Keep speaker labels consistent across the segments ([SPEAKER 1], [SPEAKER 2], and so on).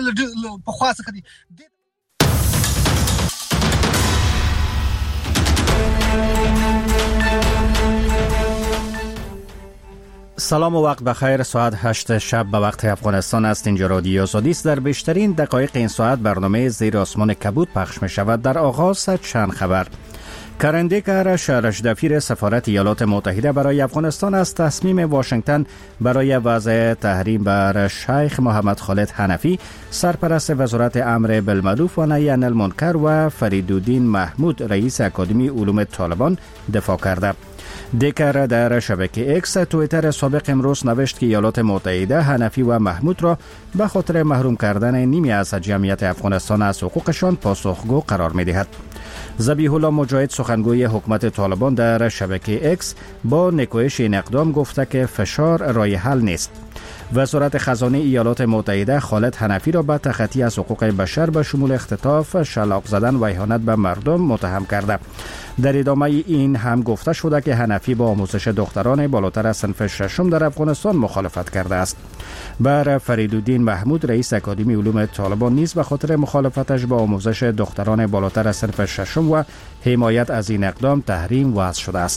[SPEAKER 1] په خاصه کړي.
[SPEAKER 2] سلام و وقت بخیر. ساعت 8 شب به وقت افغانستان است. اینجا رادیو آزادی است. در بیشترین دقایق این ساعت برنامه زیر آسمان کبود پخش می شود. در آغاز چند خبر. کرندیکر شهرشدفیر سفارت ایالات متحده برای افغانستان از تصمیم واشنگتن برای وضع تحریم بر شیخ محمد خالد حنفی سرپرست وزارت امر بالمعروف و نهی عن المنکر و فریدالدین محمود رئیس اکادمی علوم طالبان دفاع کرده. دیکر در شبکه اکس توییتر سابق امروز نوشت که ایالات متحده حنفی و محمود را به خاطر محروم کردن نیمی از جمعیت افغانستان از حقوقشان پاسخگو قرار می دهد. ذبیح الله مجاهد سخنگوی حکومت طالبان در شبکه اکس با نکوهش این اقدام گفته که فشار راه حل نیست. وزارت خزانه ایالات متحده خالد حنفی را به تخطی از حقوق بشر به شمول اختطاف، شلاق زدن و اهانت به مردم متهم کرده. در ادامه این هم گفته شده که حنفی با آموزش دختران بالاتر از صنف ششم در افغانستان مخالفت کرده است. بر فریدالدین محمود رئیس اکادمی علوم طالبان نیز به خاطر مخالفتش با آموزش دختران بالاتر از صنف ششم و حمایت از این اقدام تحریم وضع شده است.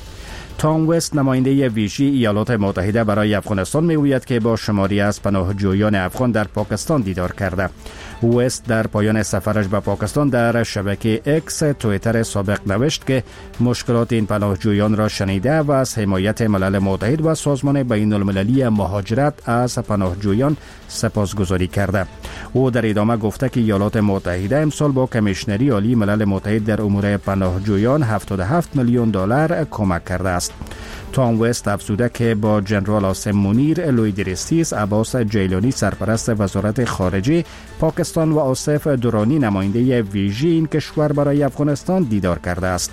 [SPEAKER 2] تام وست نماینده ویژه ایالات متحده برای افغانستان میگوید که با شماری از پناهجویان افغان در پاکستان دیدار کرده. وست در پایان سفرش به پاکستان در شبکه اکس توییتر سابق نوشت که مشکلات این پناهجویان را شنیده و از حمایت ملل متحد و سازمان بین المللی مهاجرت از پناهجویان سپاسگزاری کرده. او در ادامه گفته که ایالات متحده امسال با کمیشنری عالی ملل متحد در امور پناهجویان 77 میلیون دلار کمک کرده است. تام وست افزوده که با جنرال آسم مونیر، لویدریستیس، عباس جیلانی سرپرست وزارت خارجه پاکستان و آصف دورانی نماینده ویژه این کشور برای افغانستان دیدار کرده است.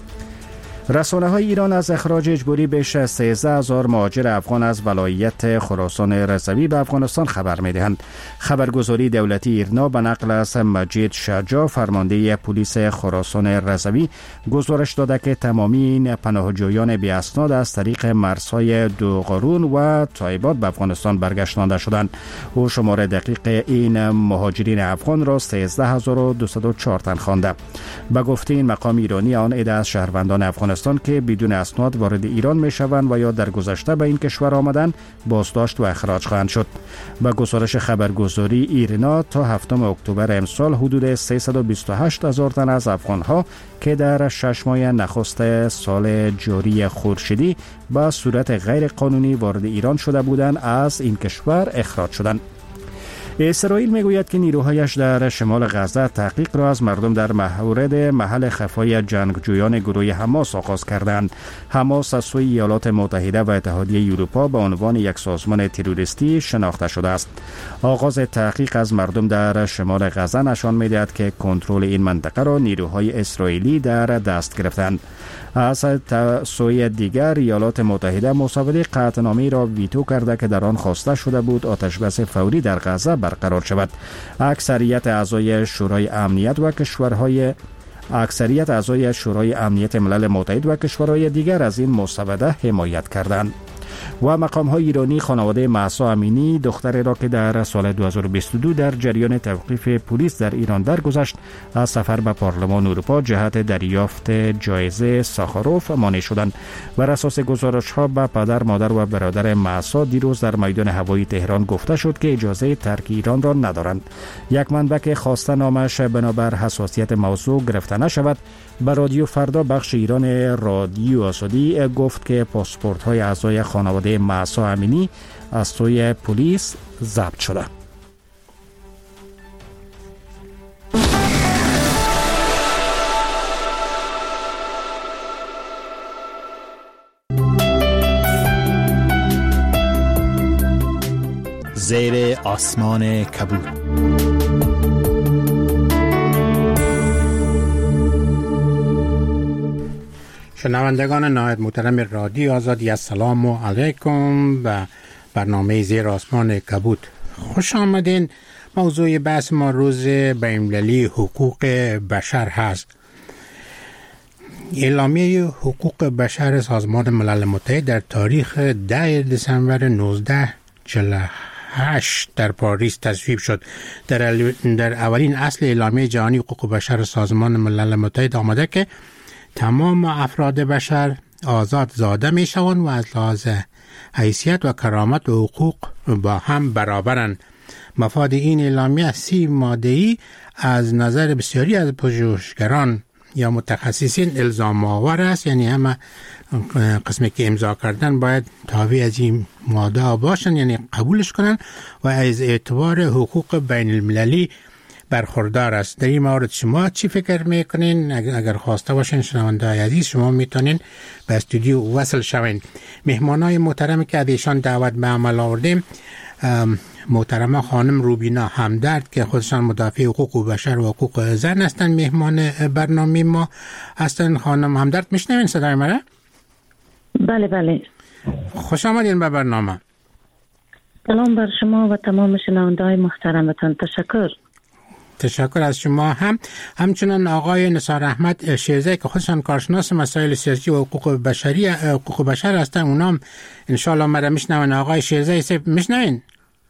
[SPEAKER 2] رسانه‌های ایران از اخراج اجباری بیش از 13,000 مهاجر افغان از ولایت خراسان رضوی به افغانستان خبر می‌دهند. خبرگزاری دولتی ایرنا به نقل از مجید شجاع فرمانده پلیس خراسان رضوی گزارش داده که تمامی این پناهجویان بی اسناد از طریق مرزهای دوغارون و تایبات به افغانستان برگشتانده شدند. او شمار دقیق این مهاجرین افغان را 13,204 تن خوانده. به گفته این مقام ایرانی، آن عده از شهروندان افغانستان که بدون اسناد وارد ایران می شوند و یا در گذشته به این کشور آمدند بازداشت و اخراج خواهند شد. با گزارش خبرگزاری ایرنا تا 7 اکتبر امسال حدود 328,000 تن از افغانها که در 6 ماه نخست سال جاری خورشیدی به صورت غیر قانونی وارد ایران شده بودند از این کشور اخراج شدند. اسرائیل میگوید که نیروهایش در شمال غزه تحقیق را از مردم در مورد محل خفای جنگجویان گروه حماس آغاز کردند. حماس از سوی ایالات متحده و اتحادیه اروپا به عنوان یک سازمان تروریستی شناخته شده است. آغاز تحقیق از مردم در شمال غزه نشان میدهد که کنترل این منطقه را نیروهای اسرائیلی در دست گرفتند. از سوی دیگر ایالات متحده مسوده قطعنامه‌ای را ویتو کرده که در آن خواسته شده بود آتشبس فوری در غزه برقرار شود. اکثریت اعضای شورای امنیت امنیت ملل متحد و کشورهای دیگر از این مسوده حمایت کردند. و مقام‌های ایرانی خانواده مهسا امینی دختری را که در سال 2022 در جریان توقیف پلیس در ایران درگذشت از سفر به پارلمان اروپا جهت دریافت جایزه ساخاروف مانع شدند. بر اساس گزارش‌ها به پدر، مادر و برادر مهسا دیروز در میدان هوایی تهران گفته شد که اجازه ترک ایران را ندارند. یک منبع که خواسته نامش بنابر حساسیت موضوع گرفته نشود به رادیو فردا بخش ایران رادیو آزادی گفت که پاسپورت‌های اعضای خانواده مهسا امینی از سوی پلیس ضبط شده.
[SPEAKER 3] زیر آسمان کبود.
[SPEAKER 4] شنوندگان نهایت محترم رادیو آزادی، السلام علیکم و برنامه زیر آسمان کبود خوش آمدین. موضوع بحث ما روز بین‌المللی حقوق بشر هست. اعلامیه حقوق بشر سازمان ملل متحد در تاریخ 10 دسامبر 1947 1948 در پاریس تصویب شد. در اولین اصل اعلامیه جهانی حقوق بشر سازمان ملل متحد آمده که تمام افراد بشر آزاد زاده می شوند و از لحاظ حیثیت و کرامت و حقوق با هم برابرند. مفاد این اعلامیه 30 ماده‌ای از نظر بسیاری از پژوهشگران یا متخصصین الزام آور است، یعنی همه قسمی که امضا کردن باید تابع از این ماده باشن، یعنی قبولش کنن و از اعتبار حقوق بین المللی برخوردار است. در این مورد شما چی فکر میکنین؟ اگر خواسته باشین شنونده عزیز شما میتونین به استودیو وصل شوین. مهمانای محترمی که ازشان دعوت به عمل آوردیم، محترمه خانم روبینا همدرد که خودشان مدافع حقوق بشر و حقوق زن هستند، مهمان برنامه ما هستند. خانم همدرد میشنوین صدای مرا؟
[SPEAKER 1] بله بله.
[SPEAKER 4] خوش آمدین به برنامه.
[SPEAKER 1] سلام بر شما و تمام شنونده‌های محترمتان. تشکر
[SPEAKER 4] از شما همچنان آقای نثار احمد شیرزی که خودشان کارشناس مسائل سیاسی و حقوق بشر هستن، اونام ان شاء الله مرا میشنون. آقای شیرزی میشنوین؟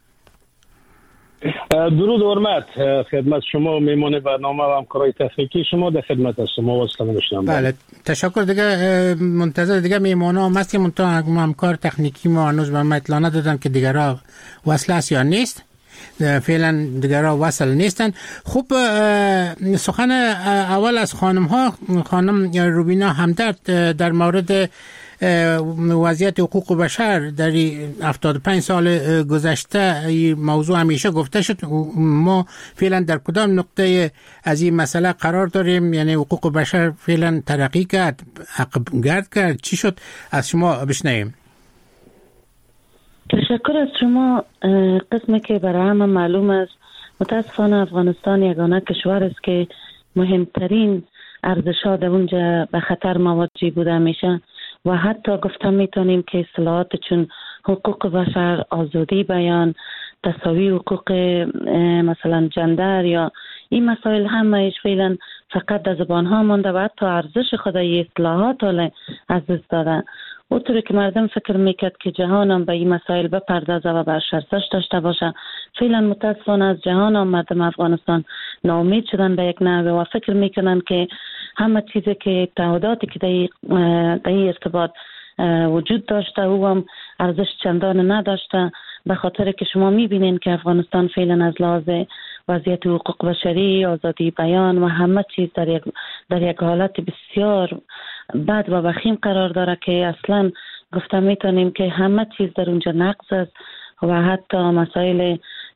[SPEAKER 5] درود و حرمت خدمت شما و میمون برنامه و همکارای تحقیقی شما. در خدمت هستم و سلام میشنم.
[SPEAKER 4] بله تشکر. دیگه منتظر دیگه میمونا هم هست که همکار تکنیکی ما هنوز به ما اطلاع ندادن که دیگه را وصل است یا نیست. فعلا دیگه را وصل نیستن. خوب، سخن اول از خانم روبینا همدرد در مورد وضعیت حقوق بشر در 75 سال گذشته این موضوع همیشه گفته شد. ما فعلا در کدام نقطه از این مسئله قرار داریم؟ یعنی حقوق بشر فعلا ترقی کرد، عقب گرد کرد، چی شد؟ از شما بشنویم.
[SPEAKER 1] تشکر از شما. قسمی که برای همه معلوم است، متاسفانه افغانستان یگانه کشور است که مهمترین ارزش‌ها در اونجا به خطر مواجه بوده میشه و حتی گفتم میتونیم که اصطلاحات چون حقوق بشر، آزادی بیان، تساوی حقوق مثلا جندر یا این مسائل همه فعلا فقط در زبان ها مانده و حتی ارزش خود این اصطلاحات از دست داده. اونطوری که مردم فکر میکرد که جهان هم به این مسائل بپردازه و به ارزش داشته باشه، فعلا متاسفانه از جهان هم مردم افغانستان ناامید شدن به یک نحوه و فکر میکنن که همه چیزی که تعهداتی که در این ارتباط وجود داشته او هم ارزش چندان نداشته، به خاطر که شما میبینین که افغانستان فعلا از لحاظ وضعیت حقوق بشری، آزادی بیان و همه چیز در یک حالت بسیار بد و وخیم قرار داره که اصلا گفته میتونیم که همه چیز در اونجا نقض است و حتی مسائل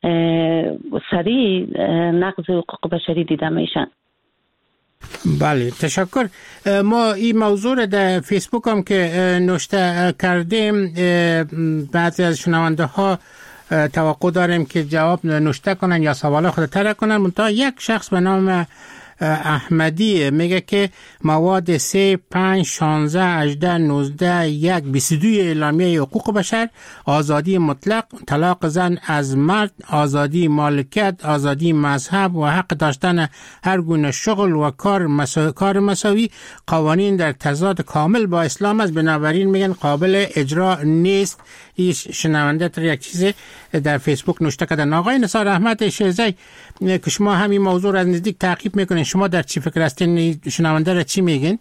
[SPEAKER 1] سریع نقض حقوق بشری دیده میشن.
[SPEAKER 4] بله تشکر. ما این موضوع را در فیسبوک هم که نوشته کردیم، بعضی از شنونده ها توقع داریم که جواب نوشته کنن یا سوال خود طرح کنن. منتها یک شخص به نام احمدی میگه که مواد 3 5 16 18 19 1 22 اعلامیه حقوق بشر، آزادی مطلق، طلاق زن از مرد، آزادی مالکیت، آزادی مذهب و حق داشتن هر گونه شغل و کار مساوی، قوانین در تضاد کامل با اسلام است، بنابراین میگن قابل اجرا نیست. این شنونده تر یک چیز در فیسبوک نوشته کردن. آقای نثار احمد شیرزی که شما همین موضوع را از نزدیک تعقیب میکنین، شما در چی فکر هستین؟ شنونده را چی میگین؟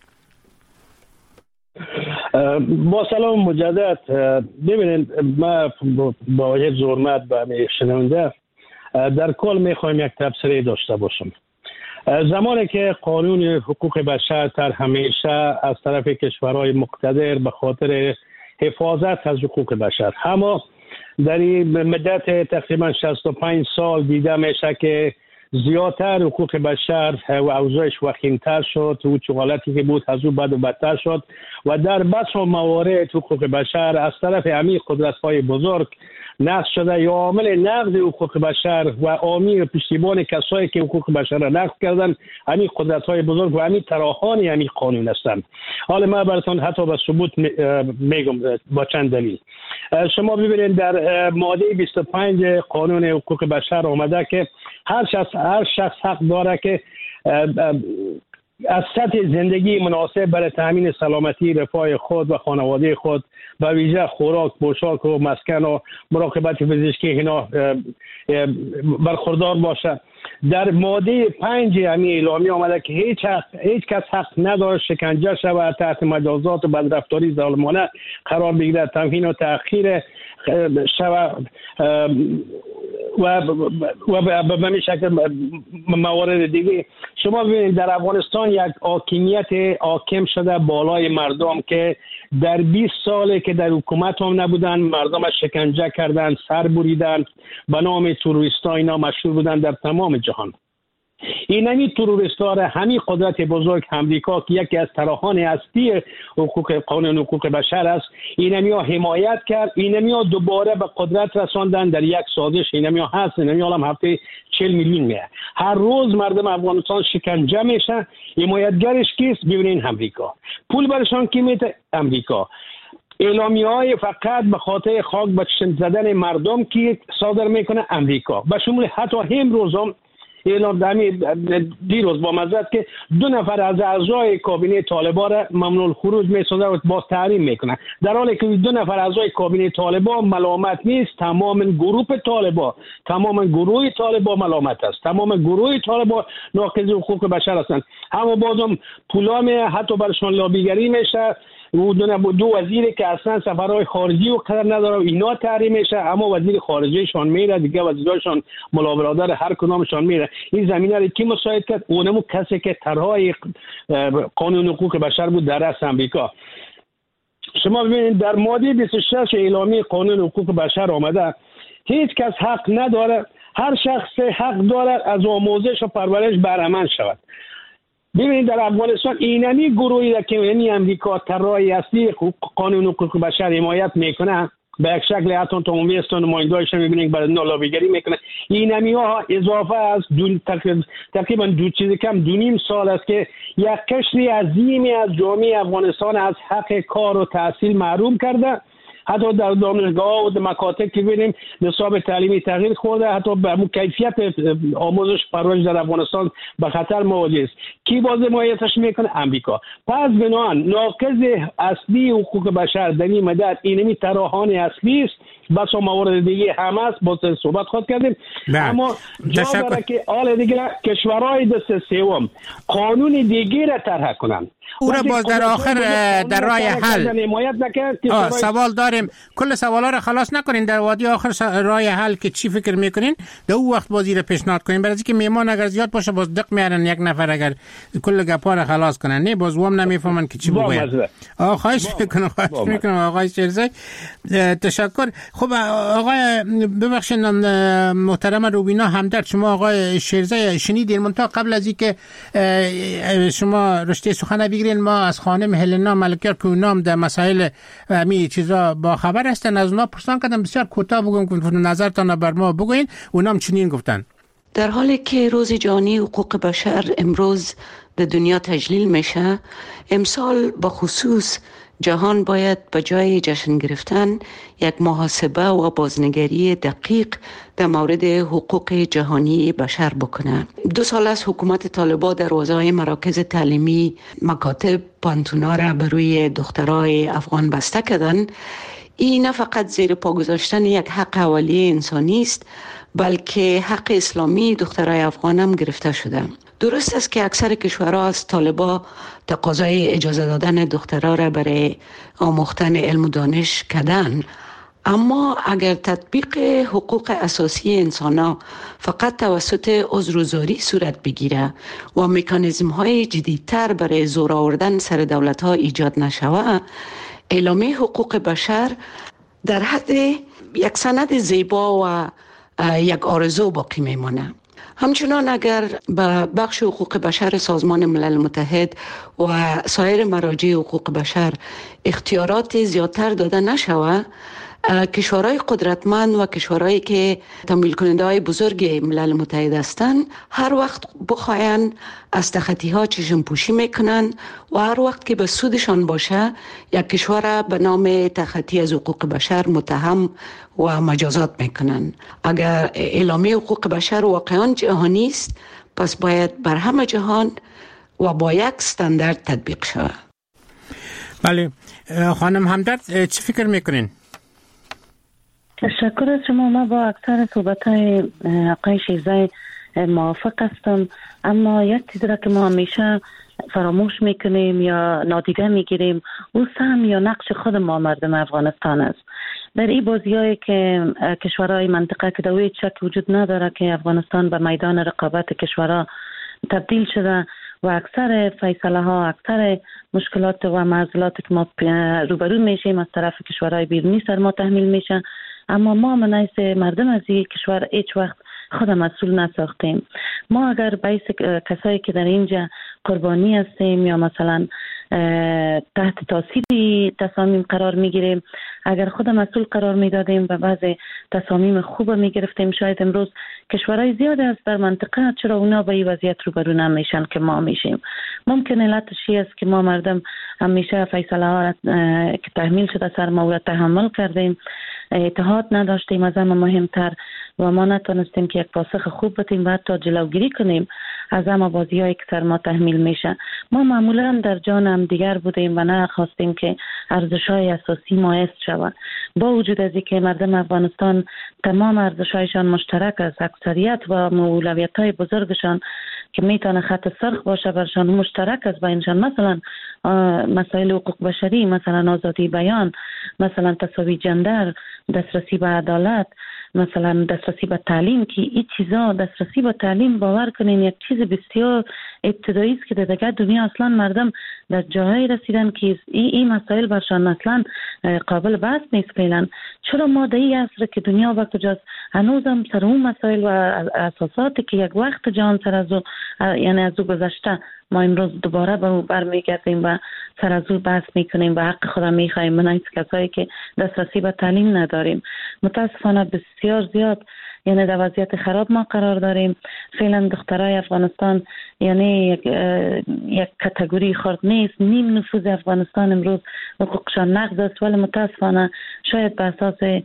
[SPEAKER 5] با سلام مجدد. ببینید ما با یک زحمت به شنونده در کل میخوایم یک تبصره داشته باشم. زمانی که قانون حقوق بشر در همیشه از طرف کشورهای مقتدر به خاطر حفاظت از حقوق بشر، اما در این مدت تقریبا 65 سال دیده میشه که زیادتر حقوق بشر و اوضاعش وخیمتر شد و چغالتی که بود از او بد و بدتر شد و در بسیار موارد حقوق بشر از طرف همین قدرت‌های بزرگ نقض شده یا عامل نقض حقوق بشر و عامل پشتیبان کسایی که حقوق بشر را نقض کردن همین قدرت‌های بزرگ و همین طراحان همین قانون هستند. حالا من براتون حتی به ثبوت میگم با چند دلیل. شما ببینید در ماده 25 قانون حقوق بشر آمده که هر شخص حق داره که از سطح زندگی مناسب برای تامین سلامتی رفاه خود و خانواده خود به ویژه خوراک، پوشاک و مسکن و مراقبت پزشکی اینا برخوردار باشه. در ماده 5 همین اعلامیه آمده که هیچ کس حق نداره شکنجه شود، تحت مجازات و بدرفتاری ظالمانه قرار بگیرد، تمکین و تأخیر شود و به همین شکل موارد دیگه. شما ببینید در افغانستان یک حاکمیت حاکم شده بالای مردم که در 20 ساله که در حکومت هم نبودن، مردم شکنجه کردن، سر بریدن، به نام تروریستا اینا مشهور بودن در تمام جهان. اینمی تروریستا را همین قدرت بزرگ امریکا که یکی از طرحان اصلی قانون حقوق بشر است، اینمی ها حمایت کرد، اینمی ها دوباره به قدرت رساندن در یک سازش. اینمی ها هست، اینمی ها هم هفته 40 میلیون میه. هر روز مردم افغانستان شکنجه میشه. حمایتگرش کیست؟ ببینین امریکا. پول برشان کی میده؟ امریکا. اعلامیه‌های فقط به خاطر خاک به چشم زدن مردم کی صادر میکنه؟ امریکا. به شمول حتی امروز هم اعلام دیروز با مزد که 2 نفر از اعضای کابینه طالبان را ممنوع الخروج میسازه و باز تحریم میکنه، در حالی که 2 نفر اعضای کابینه طالبان ملامت نیست. تمام گروه طالبان ملامت است. تمام گروه طالبان ناقض حقوق بشر هستند. اما بازم پولام حتی برشان لابیگری میشه. دو وزیری که اصلا سفرهای خارجی و قدر نداره اینا تحریم میشه، اما وزیر خارجهشان میره، دیگه وزیراشان ملا برادر هر کدامشان میره. این زمینه رو کی مساعد کرد؟ اونمو کسی که طرحهای قانون حقوق بشر بود در رأس امریکا. شما ببینید در ماده 26 اعلامیه قانون حقوق بشر آمده هیچ کس حق نداره، هر شخص حق دارد از آموزش و پرورش بهره‌مند شود. ببینید در افغانستان اینمی گروهی که یعنی امریکا طرحی اصلی قانون حقوق بشر حمایت میکنه، به یک شکل حتی عمومی است نماینده‌اش میبینید برای لابیگری میکنه. اینمی ها اضافه از تقریبا 2.5 سال است که یک قشری عظیمی از جامعه افغانستان از حق کار و تحصیل محروم کرده. حتی در دانشگاه و در مکاتب که ببینیم نصاب تعلیمی تغییر خورده، حتی به کیفیت آموزش پرورش در افغانستان به خطر مواجه است. کی باز حمایتش میکنه؟ امریکا. پس بنابراین ناقض اصلی حقوق بشر در این مدت اینمی طرحان اصلی است. بس موارد دیگه هم است، باز صحبت خود کردیم. اما جا داره که حال دیگه کشورهای دست سوم قانون دیگه را طرح کنند.
[SPEAKER 4] او را باز در آخر در راه حل سوال داریم. کل سوالا را خلاص نکنین، در وادی آخر راه حل که چی فکر میکنین در او وقت بازی را پیشنهاد کنین، برای اینکه میهمان اگر زیاد باشه باز دق میارن یک نفر اگر کل گپا را خلاص کنن، نه باز وام نمیفهمن که چی بگوین. خواهش میکنم آقای شیرزی. تشکر. خب آقای ببخشید محترم روبینا همدرد، شما آقای شیرزی شنیدین منتها قبل از اینکه شما رشته سخن بگیرین ما از خانم هلنا ملکیار که اونام در مسائل همین چیزا با خبر هستن از اونا پرسان کردم بسیار کوتاه بگم که نظرتان بر ما بگوین. اونام چنین گفتن:
[SPEAKER 6] در حالی که روز جهانی حقوق بشر امروز در دنیا تجلیل میشه، امسال با خصوص جهان باید به جای جشن گرفتن یک محاسبه و بازنگری دقیق در مورد حقوق جهانی بشر بکنه. 2 سال از حکومت طالبان دروازه‌های مراکز تعلیمی، مکاتب، پانتونا را بر روی دخترای افغان بسته کردن. این نه فقط زیر پا گذاشتن یک حق اولیه انسانی است، بلکه حق اسلامی دخترای افغان هم گرفته شده. درست است که اکثر کشورها از طالبان تقاضای اجازه دادن دخترها را برای آموختن علم و دانش کردن، اما اگر تطبیق حقوق اساسی انسان‌ها فقط توسط عذرگزاری صورت بگیره و مکانیزم های جدیدتر برای زور آوردن سر دولت ها ایجاد نشود، اعلامیه حقوق بشر در حد یک سند زیبا و یک آرزو باقی میمانه. همچنان اگر به بخش حقوق بشر سازمان ملل متحد و سایر مراجع حقوق بشر اختیارات زیادتر داده نشود، کشورهای قدرتمند و کشورهایی که تمویل کننده های بزرگ ملل متحد هستند هر وقت بخواین از تخطی ها چشم پوشی میکنن و هر وقت که به سودشان باشه یک کشور به نام تخطی از حقوق بشر متهم و مجازات میکنن. اگر اعلامیه حقوق بشر واقعا جهانی است، پس باید بر همه جهان و با یک استاندارد تطبیق شود.
[SPEAKER 4] بله خانم همدرد چی فکر میکنین؟
[SPEAKER 1] تشکر از شما. ما با اکثر صحبت‌های آقای شیرزای موافق هستم، اما یک چیزی را که ما همیشه فراموش میکنیم یا نادیده میگیریم او سهم یا نقش خود ما مردم افغانستان است. در این بازی‌هایی که کشورهای منطقه که دوی شک وجود نداره که افغانستان به میدان رقابت کشورها تبدیل شده و اکثر فیصله ها، اکثر مشکلات و معضلات که ما روبرو میشیم از طرف کشورهای بیرونی سر ما تحمیل میشه، اما ما منایس مردم از این کشور هیچ وقت خود مسئول نساختیم. ما اگر بیس کسایی که در اینجا قربانی هستیم یا مثلا تحت تاثیر تصامیم قرار میگیریم، اگر خود مسئول قرار میدادیم و بعض تصامیم خوب میگرفتیم، شاید امروز کشورهای زیاد است در منطقه چرا اونا به این وضعیت روبرو نمیشن که ما میشیم. ممکن علتش است که ما مردم همیشه فیصله ها که تحمیل شده سر ما را تحمل کردیم، اتحاد نداشتیم، از همه مهمتر و ما نتونستیم که یک پاسخ خوب بدیم و حتی جلوگیری کنیم از همه بازی‌هایی که سر ما تحمیل میشه. ما معمولا در جان هم دیگر بودیم و نه خواستیم که ارزش‌های اساسی ما حفظ شود. با وجود از اینکه مردم افغانستان تمام ارزش‌هایشان مشترک است، اکثریت و اولویت‌های بزرگشان که میتونه خط سرخ باشه برشان مشترک است بینشان، مثلا مسائل حقوق بشری، مثلا آزادی بیان، مثلا تساوی جندر، دسترسی به عدالت، مثلا دسترسی به تعلیم، که این چیزا دسترسی به تعلیم باور کنین یک چیز بسیار ابتدایی است که در دیگه دنیا اصلا مردم در جاهای رسیدن که این مسائل برشان اصلا قابل بحث نیست فعلا. چرا ما در این عصر که دنیا وقت جاست هنوزم سر اون مسائل و اساساتی که یک وقت جهان سر از یعنی از او گذشته ما امروز دوباره به او برمیگردیم و سر از او بحث میکنیم و حق خودم میخوایم من کسایی که دسترسی به تعلیم نداریم. متاسفانه بسیار زیاد یعنی در وضعیت خراب ما قرار داریم. فعلا دخترای افغانستان یعنی یک کاتگوری خرد نیست. نیم نفوذ افغانستان امروز حقوقشان نقض است، ولی متاسفانه شاید به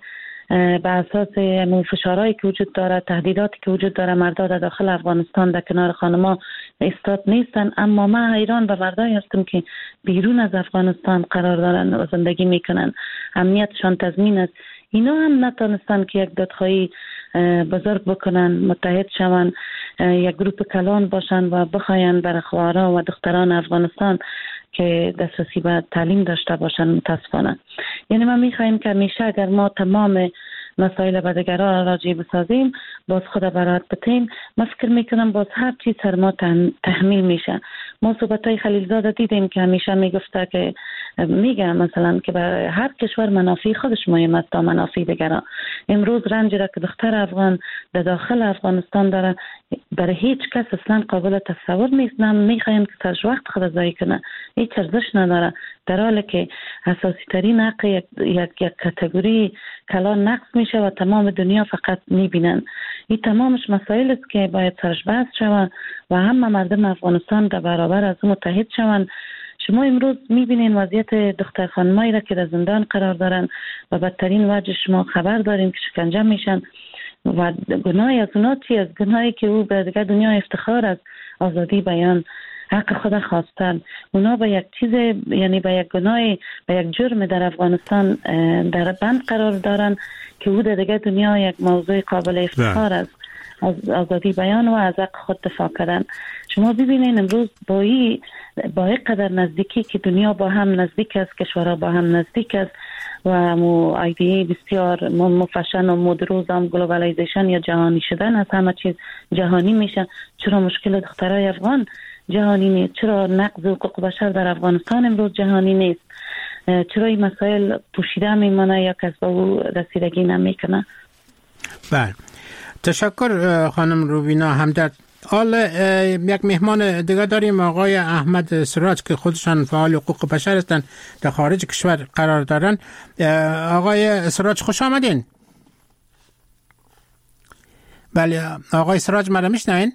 [SPEAKER 1] اساس فشارهایی که وجود داره، تهدیداتی که وجود داره، مردها در داخل افغانستان در کنار خانما ایستاد نیستن. اما ما حیران به مردایی هستم که بیرون از افغانستان قرار دارن و زندگی میکنن، امنیتشان تضمین است. اینا هم نتونستن که یک دادخواهی بزرگ بکنن، متحد شون، یک گروپ کلان باشن و بخواین بر خواهرها و دختران افغانستان که دسترسی به تعلیم داشته باشن. متاسفانه یعنی ما میخوایم که همیشه اگر ما تمام مسائل بدگرا راجع بسازیم، باز خود برات بتیم، من فکر میکنم باز هر چیز سر ما تحمیل میشه. ما صحبتای خلیلزاده دیدیم که همیشه میگفته که میگه مثلا که برای هر کشور منافع خودش مهم است تا منافع دیگران. امروز رنجی را که دختر افغان در داخل افغانستان داره برای هیچ کس اصلا قابل تصور نیست. نه میخوایم که سرش وقت خود ضایع کنه، هیچ ارزش نداره، در حالی که اساسی ترین حق یک کاتگوری کلان نقض میشه و تمام دنیا فقط میبینن. این تمامش مسائل است که باید سرش بحث شود و همه مردم افغانستان در برابر از متحد شوند. شما امروز میبینین وضعیت دختر خانمایی را که در زندان قرار دارن و بدترین وجه شما خبر داریم که شکنجه میشن و گناهی از اونا چی است؟ گناهی که او به دیگر دنیا افتخار است، آزادی بیان، حق خود خواستن. اونا به یک چیز یعنی به یک گناه، به یک جرم در افغانستان در بند قرار دارن که او در دیگر دنیا یک موضوع قابل افتخار است، از آزادی بیان و از حق خود دفاع کردن. شما ببینین امروز با این قدر نزدیکی که دنیا با هم نزدیک است، کشورها با هم نزدیک است و مو ایده بسیار مفشن و مدروز هم گلوبالیزیشن یا جهانی شدن از همه چیز جهانی میشه، چرا مشکل دخترای افغان جهانی نیست؟ چرا نقض حقوق بشر در افغانستان امروز جهانی نیست؟ چرا این مسائل پوشیده میمانه یا کس به او رسیدگی نمیکنه؟
[SPEAKER 4] بله، تشکر خانم روبینا همدرد. حالا یک مهمان دیگه داریم، آقای احمد سراج که خودشان فعال حقوق بشر هستند، در خارج کشور قرار دارن. آقای سراج خوش آمدین. بله آقای سراج مرا میشنوین؟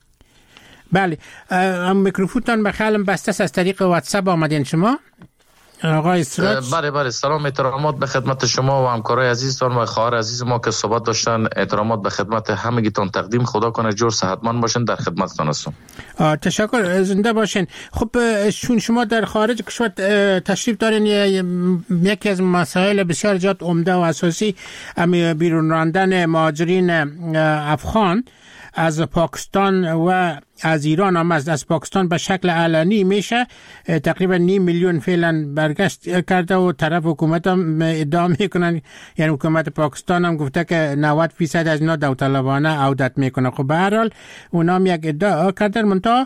[SPEAKER 4] بله، میکروفونتان به خیالم بسته است، از طریق واتساپ آمدین شما. آقای سراج.
[SPEAKER 7] بله سلام، احترامات به خدمت شما و همکارای عزیزتان و خواهر عزیز ما که صحبت داشتن. احترامات به خدمت همگیتون تقدیم. خدا کنه جور صحتمند باشین. در خدمتتان هستم.
[SPEAKER 4] تشکر، زنده باشین. خب چون شما در خارج کشور تشریف دارین، یکی از مسائل بسیار جات عمده و اساسی بیرون راندن مهاجرین افغان از پاکستان و از ایران هم از پاکستان به شکل علنی میشه. تقریبا 9 میلیون فعلا برگشت کرده و طرف حکومت هم ادعا میکنن، یعنی حکومت پاکستان هم گفته که 90% از اینا داوطلبانه عودت میکنه. خب به هر حال اونا هم یک ادعا کردن، منتها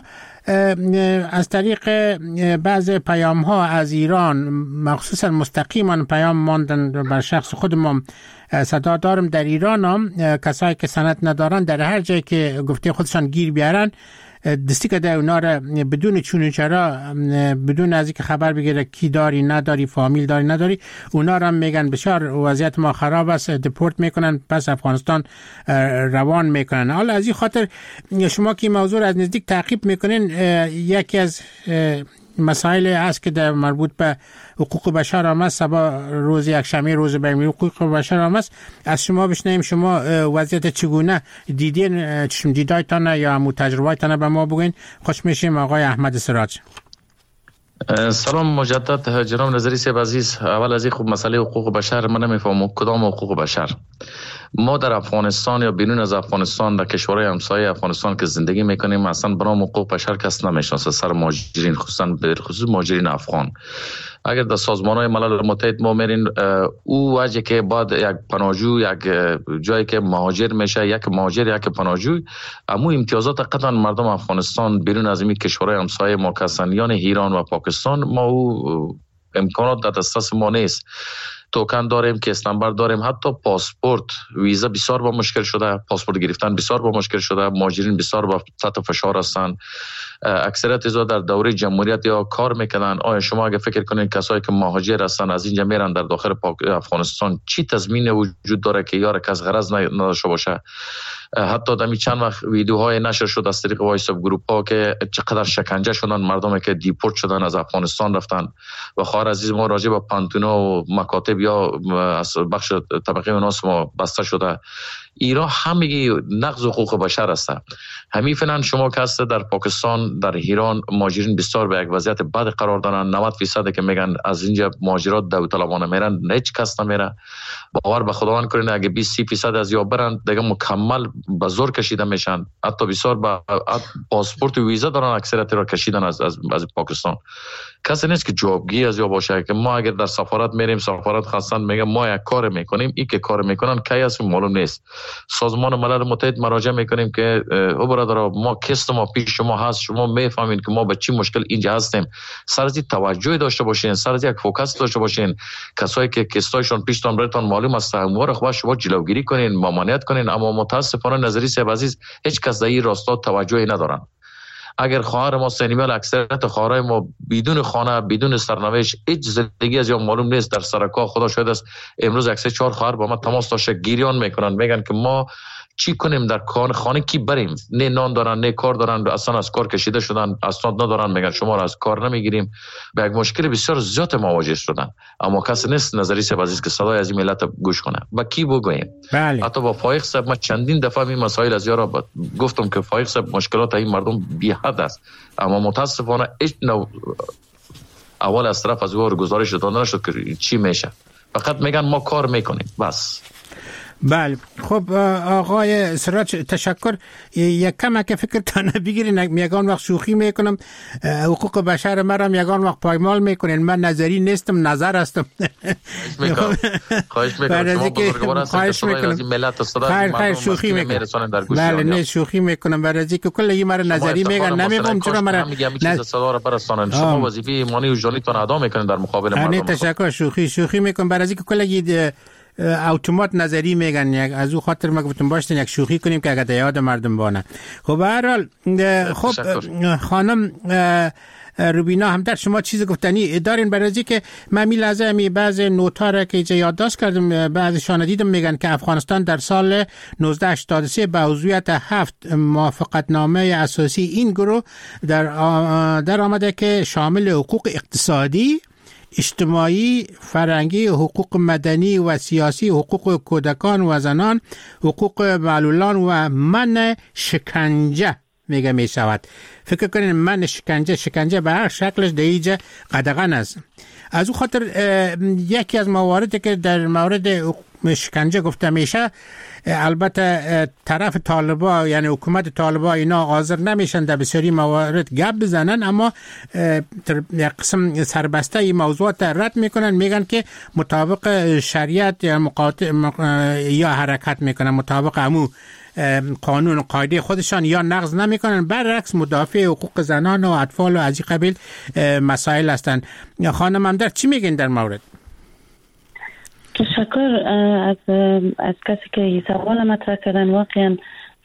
[SPEAKER 4] از طریق بعض پیام ها از ایران مخصوصا مستقیما پیام ماندن بر شخص خودم. صدا دارم در ایران هم کسایی که سند ندارن در هر جایی که گفته خودشان گیر بیارن دستی که در اونا را بدون چون چرا، بدون از اینکه خبر بگیره کی داری نداری، فامیل داری نداری، اونا را میگن بسیار وضعیت ما خراب است، دپورت میکنن، پس افغانستان روان میکنن. حالا از این خاطر شما که موضوع از نزدیک تعقیب میکنین، یکی از مسائل هست که در مربوط به حقوق بشر هم است. سبا روز یکشنبه روز بین‌المللی حقوق بشر هم است. از شما بشنویم شما وضعیت چگونه دیدین، دیدایتان یا تجربه‌تان به ما بگین. خوش میشیم. آقای احمد سراج.
[SPEAKER 7] سلام مجدد جناب نظری صاحب عزیز. اول از این خوب مسئله حقوق بشر من نمیفهمم کدام حقوق بشر. ما در افغانستان یا بیرون از افغانستان در کشورهای همسایه افغانستان که زندگی میکنیم اصلا برام حقوق بشر کس نمیشناسه سر مهاجرین، خصوصا به خصوص مهاجرین افغان. اگر در سازمان‌های ملل متحد ما میرین، او وجه که بعد یک پناهجو یک جایی که مهاجر میشه، یک مهاجر یک پناهجو، اما امتیازات قطعا مردم افغانستان بیرون از این کشورهای همسایه ما کسان، یعنی ایران و پاکستان، ما او امکانات در دسترس ما نیست. توکن داریم، کیس نمبر داریم، حتی پاسپورت، ویزا بسیار با مشکل شده، پاسپورت گرفتن بسیار با مشکل شده، مهاجرین بسیار با تحت فشار هستند. اکثریت از در دوره جمهوریت یا کار میکنن. آیا شما اگه فکر کنین کسایی که مهاجر هستن از اینجا میرن در داخل افغانستان، چی تضمین وجود داره که یار کس غرض نداشته باشه؟ حتی دمی چند وقت ویدیوهای نشر شد از طریق وایساپ گروپ ها که چقدر شکنجه شدن مردمی که دیپورت شدن از افغانستان رفتن. و خواهر عزیز ما راجع به پانتونا و مکاتب یا از بخش طبقه اوناس ما بسته شده. ایران همگی نقض حقوق بشر است. همین فعلا شما که هست در پاکستان، در ایران، مهاجرین بسیار به یک وضعیت بد قرار دارن. 90% که میگن از اینجا مهاجرات داوطلبانه میرن، هیچ کس نمیره. باور به خداوند کنین اگه 20-30% از یا برن دیگه مکمل به زور کشیده میشن. حتی بسیار با پاسپورت و ویزا دارن اکثریت را کشیدن از پاکستان. کسی نیست که جوابگی از یا باشه که ما اگر در سفارت میریم، سفارت خواستن میگه ما یک کار میکنیم، این که کار میکنن کی است معلوم نیست. سازمان ملل متحد مراجعه میکنیم که او برادر ما کست ما پیش شما هست، شما میفهمین که ما به چی مشکل اینجا هستیم، سر از توجه داشته باشین، سر از یک فوکس داشته باشین. کسایی که کستایشون پیشتون براتون معلوم است امور خو شما جلوگیری کنین، ممانعت کنین. اما متاسفانه نظری صاحب عزیز هیچ کس در این راستا توجهی ندارن. اگر خواهر ما سنیمال اکثریت خواهرای ما بدون خانه، بدون سرنوشت، هیچ زندگی از یا معلوم نیست. در سرکا خدا شاهد است امروز 1-4 خواهر با ما تماس داشته گریان میکنن، میگن که ما چی کنیم، در خانه کی بریم؟ نه نان دارن، نه کار دارن، اصلا از کار کشیده شدن، اسناد ندارن، میگن شما را از کار نمیگیریم. به یک مشکل بسیار زیاد مواجه شدن. اما کسی نیست نظری صاحب عزیز که صدای از این ملت گوش کنه. با کی بگویم؟ بله. حتی با فایق صاحب ما چندین دفعه این مسائل از یارا گفتم که فایق صاحب مشکلات این مردم بی حد است، اما متاسفانه هیچ نوع اول از طرف از او گزارش داده نشد که چی میشه. فقط میگن ما کار میکنیم بس.
[SPEAKER 4] بله. خب آقای سراج تشکر. یک کم که فکرتان بگیرین، یگان وقت شوخی میکنم، حقوق بشر مرم یگان وقت پایمال میکنین. من نظری نیستم، نظر هستم.
[SPEAKER 7] خواهش میکنم.
[SPEAKER 4] خیر شوخی میکنم. بله نه شوخی میکنم. برای که کل این مرا نظری میگن نمیگم چرا مرا
[SPEAKER 7] چیز صدا را برسانن. شما وظیفه ایمانی و جانیتون ادا میکنین در مقابل مردم.
[SPEAKER 4] نه تشکر. شوخی میکنم. برای که کل اتومات نظری میگن. از او خاطر ما گفتم باشین یک شوخی کنیم که اگر یاد مردم بانه. خب به هر حال خب خانم روبینا هم در شما چیز گفتنی دارین؟ برای که من می لحظه همی بعض نوتا را که اینجا یادداشت کردم، بعضشان دیدم میگن که افغانستان در سال 1983 به عضویت 7 موافقتنامه اساسی این گروه در آمده که شامل حقوق اقتصادی، اجتماعی، فرهنگی، حقوق مدنی و سیاسی، حقوق کودکان و زنان، حقوق معلولان و من شکنجه میگه می شود. فکر کنین من شکنجه به هر شکلش در اینجا قدغن است. از او خاطر یکی از مواردی که در مورد شکنجه گفته میشه، البته طرف طالبا یعنی حکومت طالبا اینا حاضر نمیشن در بسیاری موارد گپ بزنن، اما یک قسم سربسته این موضوعات رد میکنن، میگن که مطابق شریعت یا حرکت میکنن، مطابق امو قانون و قاعده خودشان یا نقض نمیکنن، برعکس مدافع حقوق زنان و اطفال و از این قبیل مسائل هستند. خانم همدرد چی میگین در مورد؟
[SPEAKER 1] تشکر از کسی که این سوال مطرح کردن. واقعا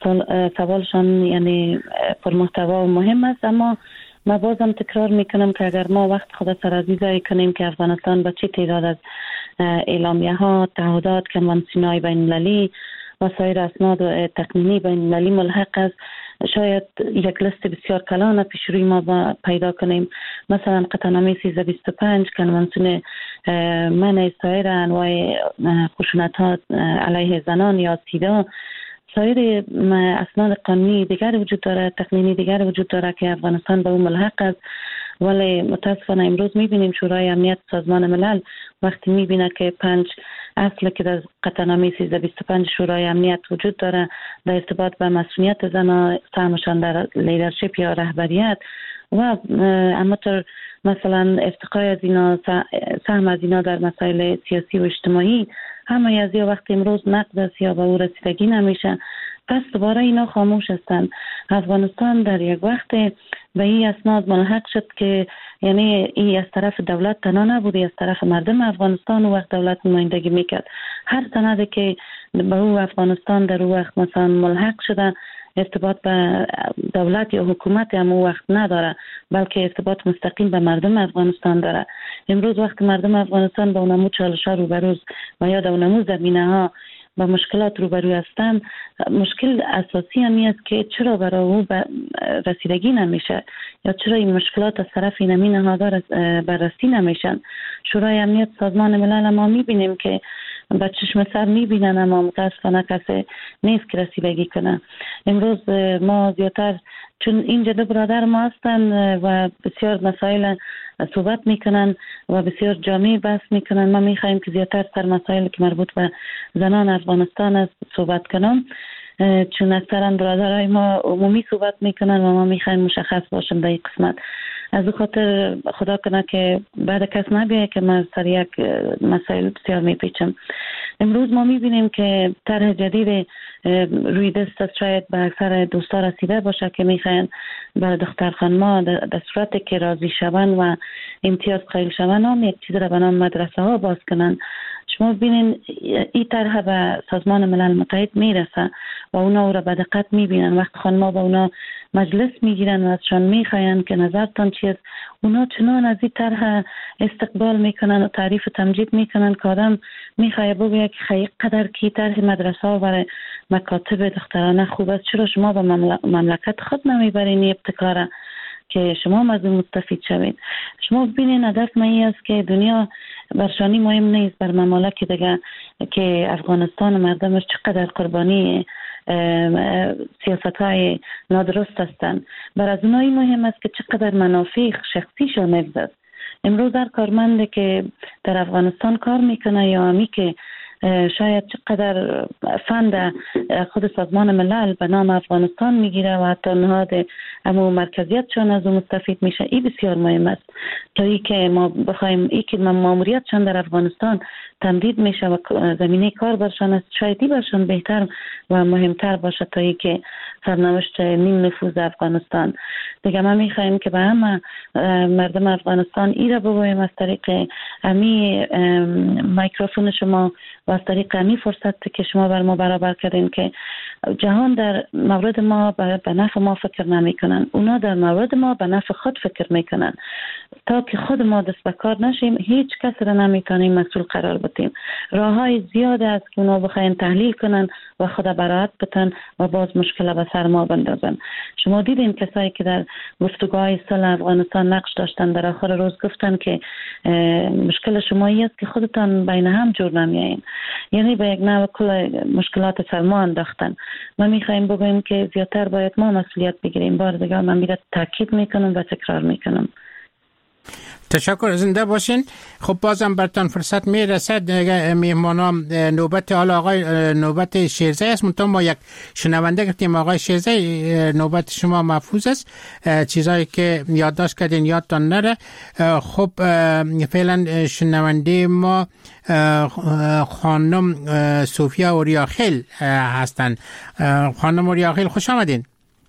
[SPEAKER 1] سوالشان یعنی پرمحتوا و مهم است، اما ما بازم تکرار میکنم که اگر ما وقت خود سرازیزایی کنیم که افغانستان با چه تعداد از اعلامیه ها، تعهدات، کنوانسیون‌های بین المللی و سایر اسناد و تقنینی بین المللی ملحق است، شاید یک لیست بسیار کلان پیش روی ما پیدا کنیم. مثلا قطعنامه 1325 کنوانسیون منع سایر انواع خشونت ها علیه زنان یا سیدا، سایر اسناد قانونی دیگر وجود داره، تقنینی دیگر وجود داره که افغانستان به اون ملحق است. ولی متاسفانه امروز میبینیم شورای امنیت سازمان ملل وقتی میبینه که 5 اصل که در قطعنامه 1325 شورای امنیت وجود داره در ارتباط به مسئولیت زنان، سهمشان در لیدرشپ یا رهبریت و همینطور مثلا ارتقای از اینا، سهم از اینا در مسائل سیاسی و اجتماعی، همه از یا وقتی امروز نقد است یا به او رسیدگی نمیشه، پس دوباره اینا خاموش هستند. افغانستان در یک وقت به این اسناد ملحق شد که یعنی این از طرف دولت تنها نبود، از طرف مردم افغانستان و وقت دولت نمایندگی میکرد. هر سندی که به او افغانستان در او وقت مثلا ملحق شده ارتباط به دولت یا حکومت هم او وقت نداره، بلکه ارتباط مستقیم به مردم افغانستان داره. امروز وقت مردم افغانستان با اونمو چالش‌ها روبروز و یا در اونمو زمینه ها با مشکلات روبرو هستند، مشکل اساسی همی است که چرا برای او رسیدگی نمیشه یا چرا این مشکلات از طرف این امین ها بررسی نمیشن. شورای امنیت سازمان ملل ما میبینیم که با چشم سر میبینن، اما متاسفانه کسی نیست که رسیدگی کنه. امروز ما زیادتر چون اینجا دو برادر ما هستن و بسیار مسائل صحبت میکنن و بسیار جامع بحث میکنن، ما میخوایم که زیادتر سر مسائل که مربوط به زنان افغانستان است صحبت کنم، چون اکثرا برادرای ما عمومی صحبت میکنن و ما میخوایم مشخص باشم در این قسمت. از او خاطر خدا کنه که بعد کس نبیه که من سر یک مسائل بسیار میپیچم. امروز ما میبینیم که طرح جدید روی دست است، شاید به اکثر دوستا رسیده باشه که میخواین برای دختر خانما در صورت که راضی شون و امتیاز قائل شون هم یک چیز را به نام مدرسه ها باز کنن. شما ببینین این طرح به سازمان ملل متحد میرسه و اونا او را به دقت میبینن. وقت خانما با اونا مجلس میگیرن و ازشان میخواین که نظرتان چیست، اونا چنان از این طرح استقبال میکنن و تعریف و تمجید میکنن که آدم میخواه بگه که خیلی قدر کی طرح مدرسه ها برای مکاتب دخترانه خوب است، چرا شما به مملکت خود نمیبرین ابتکاره که شما از اون مستفید شوید. شما ببینین هدف ما این است که دنیا برشانی مهم نیست بر ممالک دیگه که افغانستان و مردمش چقدر قربانی سیاست های نادرست هستند. بر از اونایی مهم است که چقدر منافع شخصیشان نفذ است. امروز هر کارمندی که در افغانستان کار میکنه یا همی که شاید چقدر فند خود سازمان ملل به نام افغانستان میگیره و حتی نهاد امو مرکزیتشان از اون مستفید میشه، این بسیار مهم است تا ای که ما بخوایم ای که ماموریتشان در افغانستان تمدید میشه و زمینه کار برشان است، شاید ای برشان بهتر و مهمتر باشه تا ای که سرنوشت نیم نفوذ افغانستان. دیگه ما میخوایم که به همه مردم افغانستان ای را بگویم از طریق امی میکروفون شما و از طریق امی فرصت که شما بر ما برابر کردین که جهان در مورد ما به نفع ما فکر نمی کنن، اونا در مورد ما به نفع خود فکر میکنن. تا که خود ما دست به کار نشیم هیچ کس را نمیتونیم مسئول قرار بدیم. گفتیم. راههای زیاد است که اونا بخواین تحلیل کنن و خود براحت بتن و باز مشکل به سر ما بندازن. شما دیدین کسایی که در گفتگوهای صلح افغانستان نقش داشتن در آخر روز گفتن که مشکل شما است که خودتان بین هم جور نمیایین، یعنی به یک نوع کل مشکلات سر ما انداختن. ما میخوایم بگوییم که زیادتر باید ما مسئولیت بگیریم. بار دیگه من میره تاکید میکنم و تکرار میکنم.
[SPEAKER 4] تشکر، زنده باشین. خب بازم برتان فرصت میرسد میهمانان. نوبت حالا آقای نوبت شیرزی است، منتها ما یک شنونده گفتیم. آقای شیرزی نوبت شما محفوظ است، چیزایی که یادداشت کردین یادتان نره. خب فعلا شنونده ما خانم صوفیا اوریاخیل هستند. خانم اوریاخیل خوش آمدین.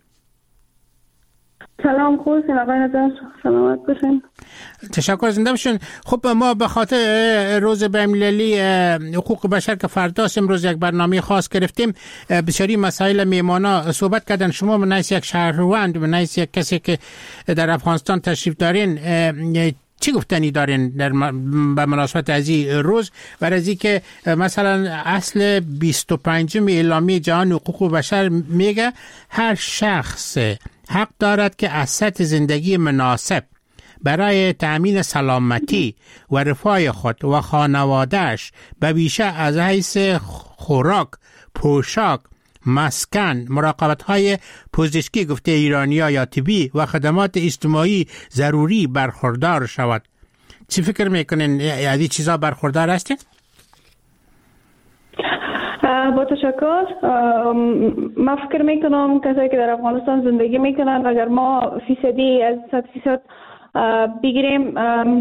[SPEAKER 8] سلام، خوبین آقای نظر، سلامت باشین.
[SPEAKER 4] تشکر، زنده باشین. خب ما به خاطر روز بین‌المللی حقوق بشر که فرداست امروز یک برنامه خاص گرفتیم. بسیاری مسائل میهمانا صحبت کردن. شما به نحیث یک شهروند، به نحیث یک کسی که در افغانستان تشریف دارین، چی گفتنی دارین به مناسبت از این روز و از این که مثلا اصل 25 اعلامیه جهان حقوق بشر میگه هر شخص حق دارد که از سطح زندگی مناسب برای تأمین سلامتی و رفاه خود و خانوادهش به بیشه از حیث خوراک، پوشاک، مسکن، مراقبت‌های پزشکی گفته ایرانی‌ها یا طبی و خدمات اجتماعی ضروری برخوردار شود. چی فکر میکنین؟ از این چیزا برخوردار هستین؟
[SPEAKER 8] با تشکر. من فکر میکنم کسایی که در افغانستان زندگی میکنن اگر ما فیصدی از 100% بگیریم،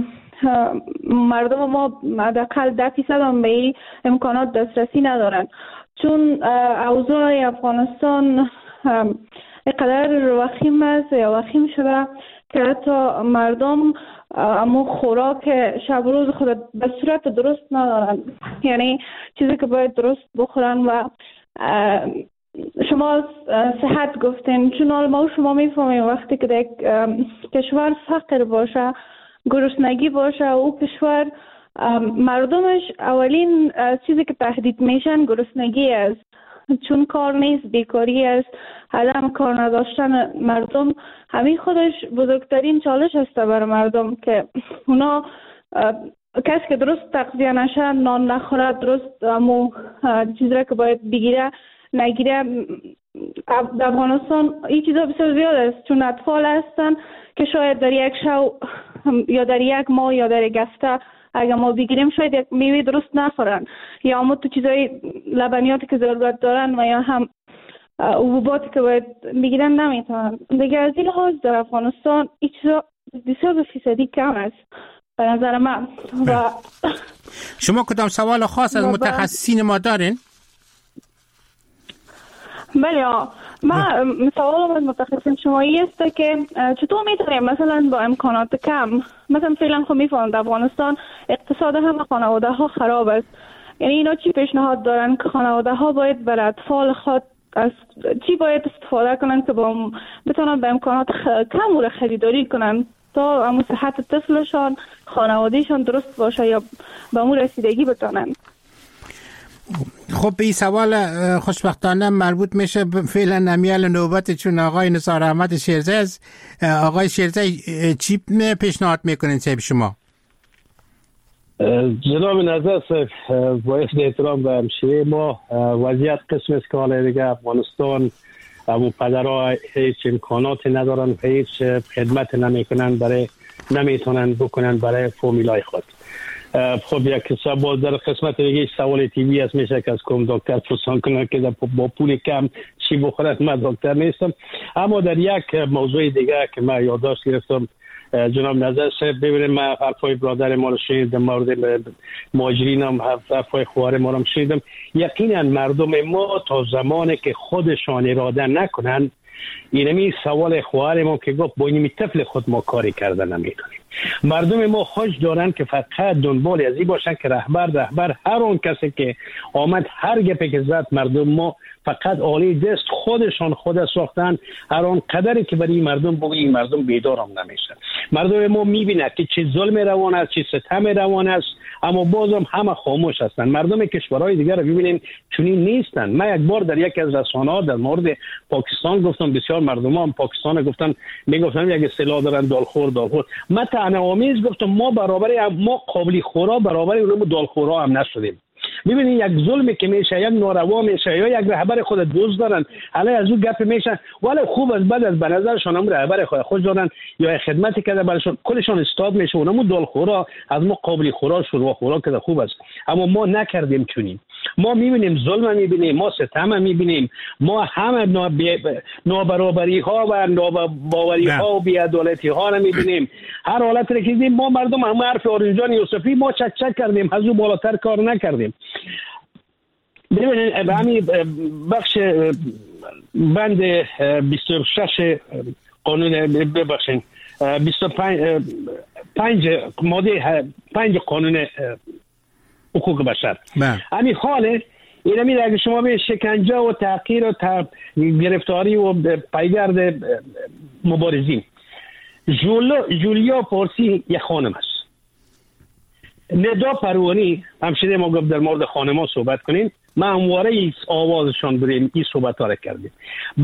[SPEAKER 8] مردم ما حداقل 10% هم به این امکانات دسترسی ندارن، چون اوضاع افغانستان اینقدر وخیم است یا وخیم شده که حتی مردم اما خوراک شب روز خود به صورت درست ندارن، یعنی چیزی که باید درست بخورن. و شما صحت گفتین، چون ما شما میفهمیم وقتی که در کشور فقر باشه، گرسنگی باشه، او کشور مردمش اولین چیزی که تهدید میشن گرسنگی است، چون کار نیست، بیکاری است، عدم کار نداشتن مردم همین خودش بزرگترین چالش است برای مردم که اونا کسی که درست تغذیه نشه، نان نخوره، درست امو چیزی را که باید بگیره نگیره. در افغانستان این چیزا بسیار زیاد است، چون اطفال هستن که شاید در یک شو یا در یک ماه یا در یک هفته اگر ما بگیریم شاید یک میوه درست نخورن، یا اما تو چیزای لبنیاتی که ضرورت دارن و یا هم حبوباتی که باید بگیرن نمیتونن. دیگه از این لحاظ در افغانستان این چیزا 20% کم است به نظر من. و
[SPEAKER 4] شما کدام سوال خاص از متخصصین ما دارین؟
[SPEAKER 8] بله، من سوالم از متخصصین شما است که چطور میتونیم مثلا با امکانات کم، مثلا فعلا خب میفهمم در افغانستان اقتصاد همه خانواده ها خراب است، یعنی اینا چی پیشنهاد دارن که خانواده ها باید برای اطفال خود از چی باید استفاده کنن که بتونن به امکانات کم و خریداری کنن تا امو صحت طفلشان، خانوادهشان درست باشه یا به امو رسیدگی بتونن.
[SPEAKER 4] خب این سوال خوشبختانه مربوط میشه فعلا نمیال نوبت، چون آقای نثار احمد شیرزی است. آقای شیرزی چی پیشنهاد میکنین صاحب شما؟
[SPEAKER 5] جناب نظر باید احترام به همشیره ما، وضعیت قسم است که حالا دیگه افغانستان و پدرها هیچ امکاناتی ندارن، هیچ خدمت نمیتونن بکنن برای فامیلای خود. خب یک سوال در قسمت دیگه سوال تیوی است، میشه که از کم دکتر پرسان کنن که با پول کم چی بخورن. من دکتر نیستم، اما در یک موضوع دیگه که من یادداشت گرفتم جناب نظر صاحب، ببینید من حرفای برادر ما رو شنیدم، مورد مهاجرین هم حرفای خواهر ما رو شنیدم. یقینا مردم ما تا زمانی که خودشان اراده نکنن، اینمی سوال خواهر ما که گفت با اینمی طفل خود ما کاری کردن نمیتونیم. مردم ما خوش دارن که فقط دنبال ازی باشن که رهبر هر اون کسی که آمد هر گپی که زد مردم ما فقط عالی دست خودشان خود ساختن. هر آن قدری که برای مردم بگی این مردم بیدار هم نمیشه. مردم ما میبینه که چه ظلم روان است، چه ستم روان است، اما بازم همه خاموش هستند. مردم کشورهای دیگر رو ببینیم چنین نیستن. من یک بار در یک از رسانه‌ها در مورد پاکستان گفتم، بسیار مردم هم پاکستان گفتن میگفتن یک اصطلاح دارن دالخور. من طعنه‌آمیز گفتم ما قابلی خورا برابر اونم دالخورا هم نشدیم. ببینید یک ظلمی که میشه، یک ناروا میشه، یا یک رهبر خود دوست دارن علی از اون گپ میشن، ولی خوب از بعد از به نظرشون هم رهبر خود دارن یا خدمتی کرده براشون کلشون استاد میشه، اونم دالخورا از ما قابلی خورا شروع خورا که خوب است. اما ما نکردیم چنین. ما میبینیم ظلم میبینیم، ما ستم میبینیم، ما همه نابرابری ها و ناباوری ها و بی‌عدالتی ها رو میبینیم. هر حالت رو که دیدیم ما مردم هم حرف آرنجان یوسفی ما چک کردیم، از اون بالاتر کار نکردیم. ببینید همین بخش بند 26 قانون 25 ماده 5 قانون حقوق بشر همین حاله این میره اگه شما به شکنجه و تحقیر و گرفتاری و پیگرد مبارزین. جولیا پارسی یک خانم است. ندا پروانی همشده ما گفت در مورد خانم‌ها صحبت کنیم، ما همواره آوازشان بریم این صحبت ها را کردیم.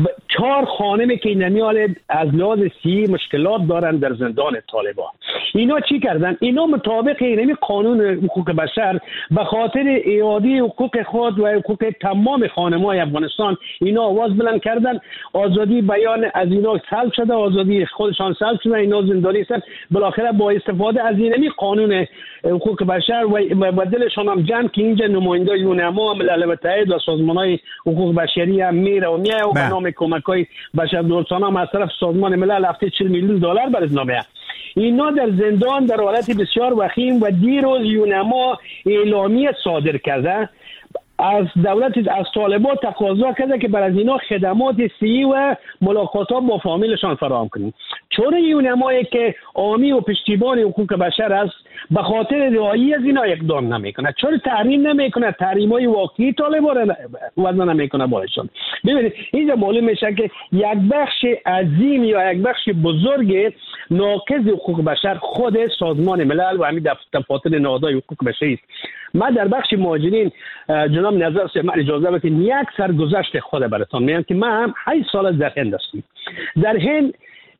[SPEAKER 5] 4 خانمی که نمیال از لحاظ صحی مشکلات دارن در زندان طالبان. اینا چی کردن؟ اینا مطابق اینمی قانون حقوق بشر به خاطر اعاده حقوق خود و حقوق تمام خانم‌های افغانستان اینا آواز بلند کردن. آزادی بیان از اینا سلب شده، آزادی خودشان سلب شده، اینا زندانی هستند. بالاخره با استفاده از اینمی قانون حقوق بشر و دلشان هم جمع که اینجا نماینده یونما ملل متحد و سازمان‌های حقوق بشری هم میره و میای و به نام کمک‌های بشردوستانه هم از طرف سازمان ملل هفته 40 میلیون دلار بر اعلام. اینا در زندان در حالت بسیار وخیم و دیروز یونما اعلامیه صادر کرده از دولت از طالبان تقاضا کرده که بر از اینا خدمات صحی و ملاقاتات با فامیلشان فراهم کنیم. چون یونمایی که عامی و پشتیبان حقوق بشر است به خاطر رعایت از اینا اقدام نمیکنه، چون تحریم نمیکنه، تحریم‌های واقعی طالبان وضع نمیکنه بالشون. ببینید اینجا معلوم میشه که یک بخش عظیم یا یک بخش بزرگ ناقض حقوق بشر خود سازمان ملل و همین دفاتر نهادهای حقوق بشری است. من در بخش مهاجرین جناب نظر من اجازه بدید یک سرگذشت خود براتون میگم که من هم 8 سال در هند هستم. در هند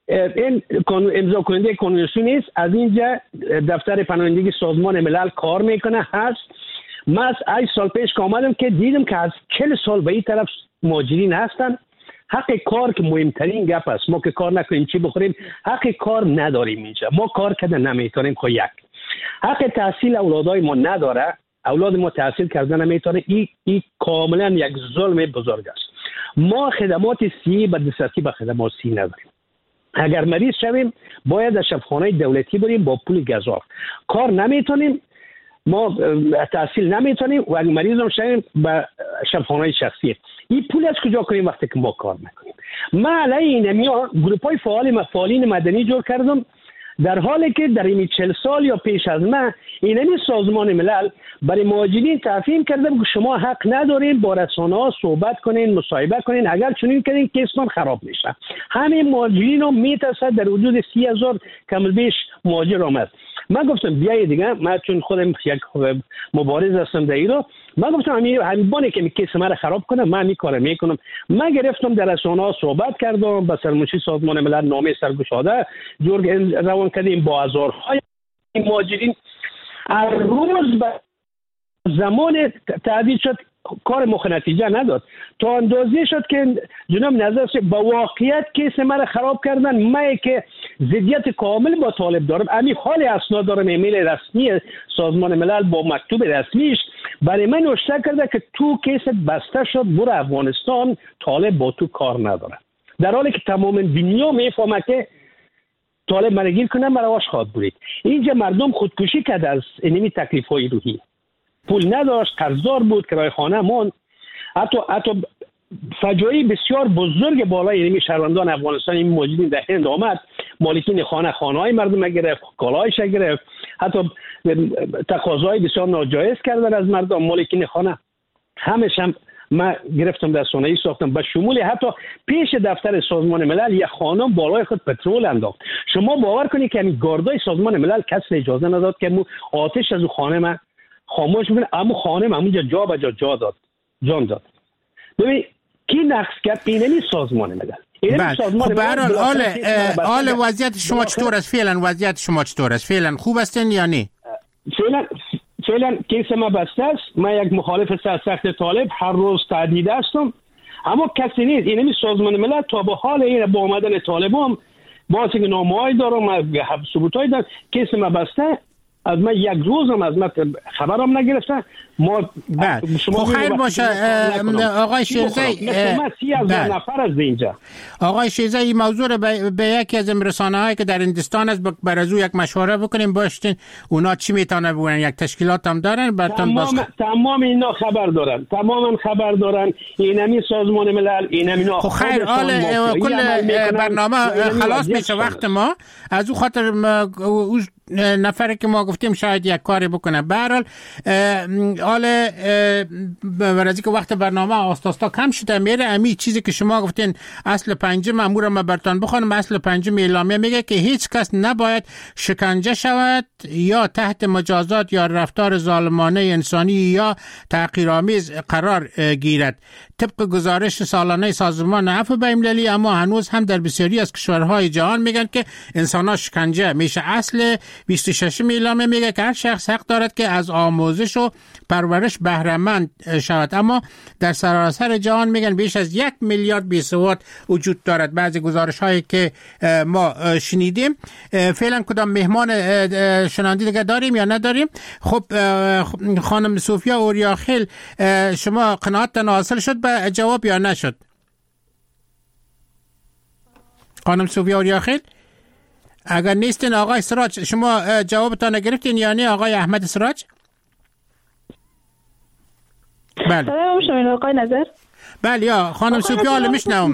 [SPEAKER 5] این امضا کننده کنوانسیون است. از اینجا دفتر پناهندگی سازمان ملل کار میکنه هست. من 8 سال پیش که آمدم که دیدم که از 40 سال به این طرف مهاجرین هستن. حق کار که مهمترین گپ است. ما که کار نکنیم چی بخوریم؟ حق کار نداریم اینجا. ما کار کردن نمیتونیم. خب یک حق تحصیل اولادای ما نداره. اولاد ما تحصیل کردن نمیتونه. این کاملا یک ظلم بزرگ است. ما خدمات صحی به دسترسی به خدمات صحی نداریم. اگر مریض شویم باید از شفاخانه دولتی بریم با پول گزاف. کار نمیتونیم، ما تحصیل نمیتونیم و اگر مریض هم شویم به شفاخانه شخصی. این پول از کجا کنیم وقتی که ما کار نکنیم؟ من علیه اینمیا گروپ‌های فعالین مدنی جور کردم، در حالی که در این 40 سال یا پیش از من اینمی سازمان ملل برای مهاجرین تفهیم کردم که شما حق ندارین با رسانه‌ها صحبت کنین، مصاحبه کنین، اگر چنین کنین کیسمان خراب میشه. همین مهاجرین هم میترسد. در حدود 30,000 کم بیش مهاجر آمد. من گفتم بیای دیگه، من چون خودم یک مبارز هستم در ایران، من گفتم همین بانی که کیس من خراب کنه من همین کارو میکنم. من گرفتم در رسانه‌ها صحبت کردم، با سرمنشی سازمان ملل نامه سرگشاده جور روان کردیم با هزارهای مهاجرین. هر روز به زمان تعدیل شد کار مخ نتیجه نداد. تا اندازه شد که جناب نظر با واقعیت کیس من خراب کردن. من که ضدیت کامل با طالب دارم، همین حال اسناد دارم، ایمیل رسمی سازمان ملل با مکتوب رسمیش برای من نوشته کرده که تو کیست بسته شد، برو افغانستان، طالب با تو کار نداره. در حالی که تمام دنیا میفهمه که طالب من گیر کنه مرواش خواد برید. اینجا مردم خودکشی کرد از اینمی تکلیف‌های روحی. پول نداشت، قرضدار بود، کرایه خانه مون. حتی فجایع بسیار بزرگ بالای اینمی شهروندان افغانستان این موجودین در هند آمد. مالکین خانه‌های مردم گرفت، کالایش گرفت، حتی تقاضای بسیار ناجایز کردن از مردم مالکین خانه. همش هم ما گرفتم در صنایع ساختم، به شمول حتی پیش دفتر سازمان ملل یک خانم بالای خود پترول انداخت. شما باور کنید که همین گاردای سازمان ملل کسی اجازه نداد که آتش از خانه من خاموش بکنه، اما خانه همونجا جا به جا داد، جان داد. ببین کی نقص کرد؟ اینمی سازمان ملل.
[SPEAKER 4] خب برحال حال وضعیت شما چطور است؟ فعلا وضعیت شما چطور است؟ فعلا خوب هستین یا نه؟
[SPEAKER 5] فعلا کیس ما بسته است. من یک مخالف سخت طالب هر روز تهدید هستم، اما کسی نیست. اینمی سازمان ملل تا به حال این با آمدن طالبان باعث که نامه‌ای دارم، ثبوتایی دارم، کیس ما بسته. از من یک روزم از من خبرم نگرفتن. ما
[SPEAKER 4] خب خیر باشه آقای شیرزی،
[SPEAKER 5] من 30,000 نفر از اینجا.
[SPEAKER 4] آقای شیرزی این موضوع رو به یکی از رسانه‌هایی که در هندوستان است بر از او یک مشوره بکنیم باشین اونا چی میتونه بگن، یک تشکیلات هم دارن براتون
[SPEAKER 5] تمام اینا تماما خبر دارن. اینمی سازمان ملل، اینمی اینا.
[SPEAKER 4] خب خیر کل برنامه خلاص میشه وقت ما، از او خاطر نفری که ما گفتیم شاید یک کاری بکنه. به هر حال برای که وقت برنامه آستاستا کم شده میره، امی چیزی که شما گفتین اصل پنجم امور ما براتون بخونم. اصل پنجم اعلامیه میگه که هیچ کس نباید شکنجه شود یا تحت مجازات یا رفتار ظالمانه انسانی یا تحقیرآمیز قرار گیرد. طبق گزارش سالانه سازمان عفو بین‌المللی، اما هنوز هم در بسیاری از کشورهای جهان میگن که انسان‌ها شکنجه میشه. اصل 26 اعلامیه میگه که هر شخص حق دارد که از آموزش و پرورش بهره مند شود، اما در سراسر جهان میگن بیش از 1 میلیارد بیسواد وجود دارد. بعضی گزارش هایی که ما شنیدیم. فعلا کدام مهمان شنونده دیگه داریم یا نداریم؟ خب خانم صوفیا اوریاخیل، شما قناعتتان حاصل شد به جواب یا نشد؟ خانم صوفیا اوریاخیل اگر نیستین آقای سراج شما جوابتان نگرفتین یا نه آقای احمد سراج؟ بله
[SPEAKER 8] سلام شما آقای نظر.
[SPEAKER 4] بله یا خانم صوفیا حالا میشنوم.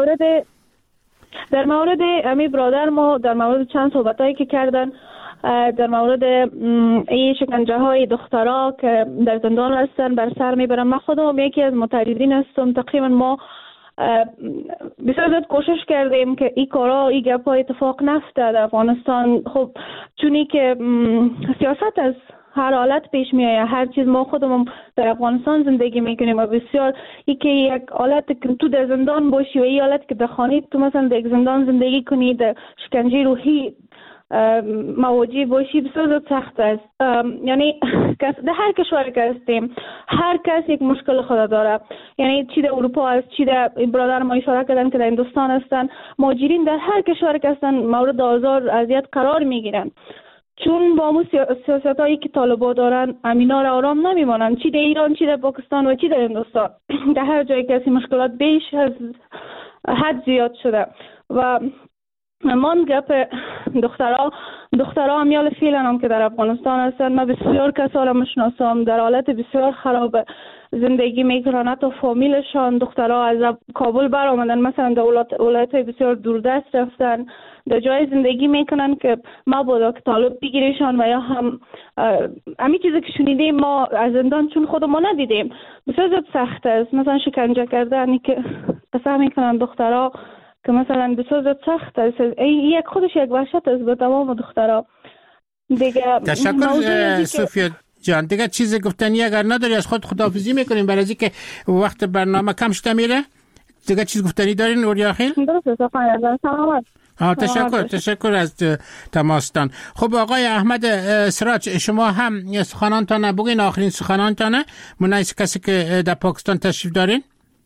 [SPEAKER 8] در مورد امی برادر ما در مورد چند صحبتایی که کردن در مورد این شکنجه های دخترها که در زندان هستن بر سر میبرن. من خودم یکی از متعرضین هستم. تقریبا ما بسیار زیاد کوشش کردیم که این کارا این گپا اتفاق نیفتاد در افغانستان. خب چونی که سیاست از هر حالت پیش می آید، هر چیز ما خودمون در افغانستان زندگی میکنیم و بسیار که یک حالت که تو در زندان باشی و این حالت که در خانه تو مثلا در زندان زندگی کنی، در شکنجه روحی مواجه باشی بسیار زیاد سخت است. یعنی در هر کشوری که هستیم هر کس یک مشکل خود داره. یعنی چی در اروپا است، چی در برادر ما اشاره کردن که در هندوستان هستن، مهاجرین در هر کشوری که هستن مورد آزار اذیت قرار میگیرن، چون با همون سیاست هایی که طالبان دارن امینا را آرام نمیمانن، چی در ایران، چی در پاکستان و چی در هندوستان. در هر جایی که مشکلات بیش از حد زیاد شده و من گپ دخترها همیال فعلا هم که در افغانستان هستن. من بسیار کسا را مشناسم در حالت بسیار خراب زندگی میکنن، حتی فامیلشان دخترها از کابل بر آمدن، مثلا در ولایت بسیار دوردست رفتن، در جای زندگی میکنن که مبادا که طالب بگیرشان و یا همین چیزی که شنیدیم ما از زندان چون خود ما ندیدیم بسیار زیاد سخت است. مثلا شکنجه کردن که قسم میکنن دخترها که مثلا بسیار زیاد سخت است. یک خودش یک وحشت است به تمام دخترها دیگه.
[SPEAKER 4] تشکر صوفیا جان. دیگه چیزی گفتنی اگر نداری از خود خداحافظی میکنیم برای از اینکه وقت برنامه کم شده میره. دیگه چیز گفتنی دارین اوریاخیل؟
[SPEAKER 8] درسته سلامت.
[SPEAKER 4] تشکر از تماستان. خب آقای احمد سراج شما هم سخنانتان بگین، آخرین سخنانتانه منایس کسی که در پاکستان تشریف دارین.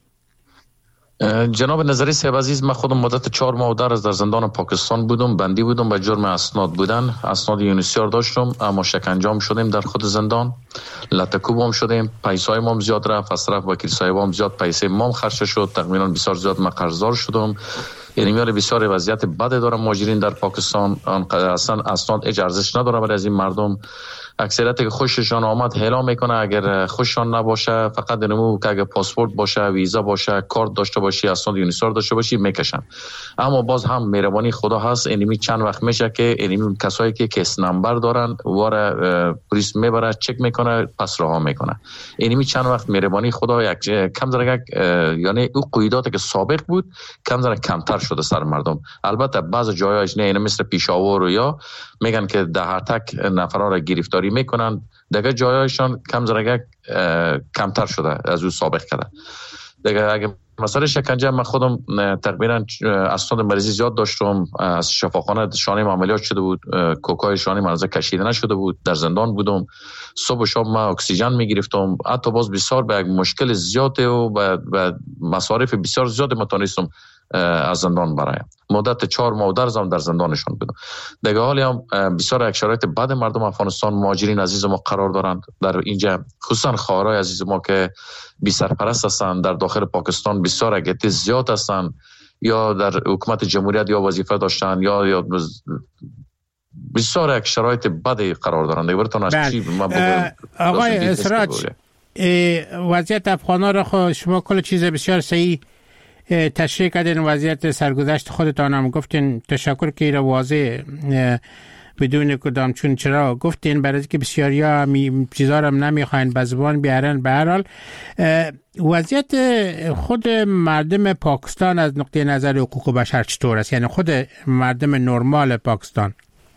[SPEAKER 7] جناب نظری صاحب عزیز، من خودم مدت 4 ماه و در زندان پاکستان بودم، بندی بودم به جرم اسناد بودن، اسناد یونیسیار داشتم اما شکنجه شدیم در خود زندان، لطکوب هم شدیم، پیسای ما زیاد رفت، از طرف وکیل صاحب هم زیاد پیسه ما خرج شد، تقریبا بسیار زیاد من قرضدار شدم. یعنی بسیار وضعیت بد داره مهاجرین در پاکستان. اصلا اسناد هیچ ارزش نداره برای از این مردم. اکثریت که خوششان آمد هلا میکنه، اگر خوششان نباشه فقط نمو که اگر پاسپورت باشه، ویزا باشه، کارت داشته باشی، اسناد یونیسار داشته باشی میکشن. اما باز هم مهربانی خدا هست، اینمی چند وقت میشه که اینمی کسایی که کیس نمبر دارن واره پلیس میبره چک میکنه پس رها میکنه. اینمی چند وقت مهربانی خدا یک کم ذره یعنی او قیوداتی که سابق بود کم ذره کمتر شده سر مردم. البته بعض جایاش نه، مثل پیشاور و یا میگن که ده تک نفرا را گرفتاری میکنن، دیگه جایاشان کم ذره کمتر شده از او سابق کرده. دیگه اگه مسئله شکنجه، من خودم تقریبا اسناد مریضی زیاد داشتم، از شفاخانه شانه عملیات شده بود، کوکای شانه منازه کشیده نشده بود، در زندان بودم، صبح و شب من اکسیژن میگرفتم، حتی باز بسیار به یک مشکل زیاد و به مصارف بسیار زیاد متونستم از زندان برایم. مدت 4 ماه در زندانشون بودم. دیگه حالی هم بسیار یک شرایط بد مردم افغانستان مهاجرین عزیز ما قرار دارند در اینجا، خصوصا خواهرای عزیز ما که بی سرپرست هستند در داخل پاکستان، بسیار اگه زیاد هستند، یا در حکومت جمهوریت یا وظیفه داشتن یا بسیار یک شرایط بدی قرار دارند. دیگه براتون از چی ما بگویم؟
[SPEAKER 4] آقای اسراج، وضعیت افغانا را شما کل چیز بسیار صحیح تشریح کردین، وضعیت سرگذشت خودتان هم گفتین. تشکر که ایرا واضح بدون کدام چون چرا گفتین، برای که بسیاری ها چیزا رو نمیخواین به زبان بیارن. به هر حال وضعیت خود مردم پاکستان از نقطه نظر حقوق بشر چطور است؟ یعنی خود مردم نرمال پاکستان.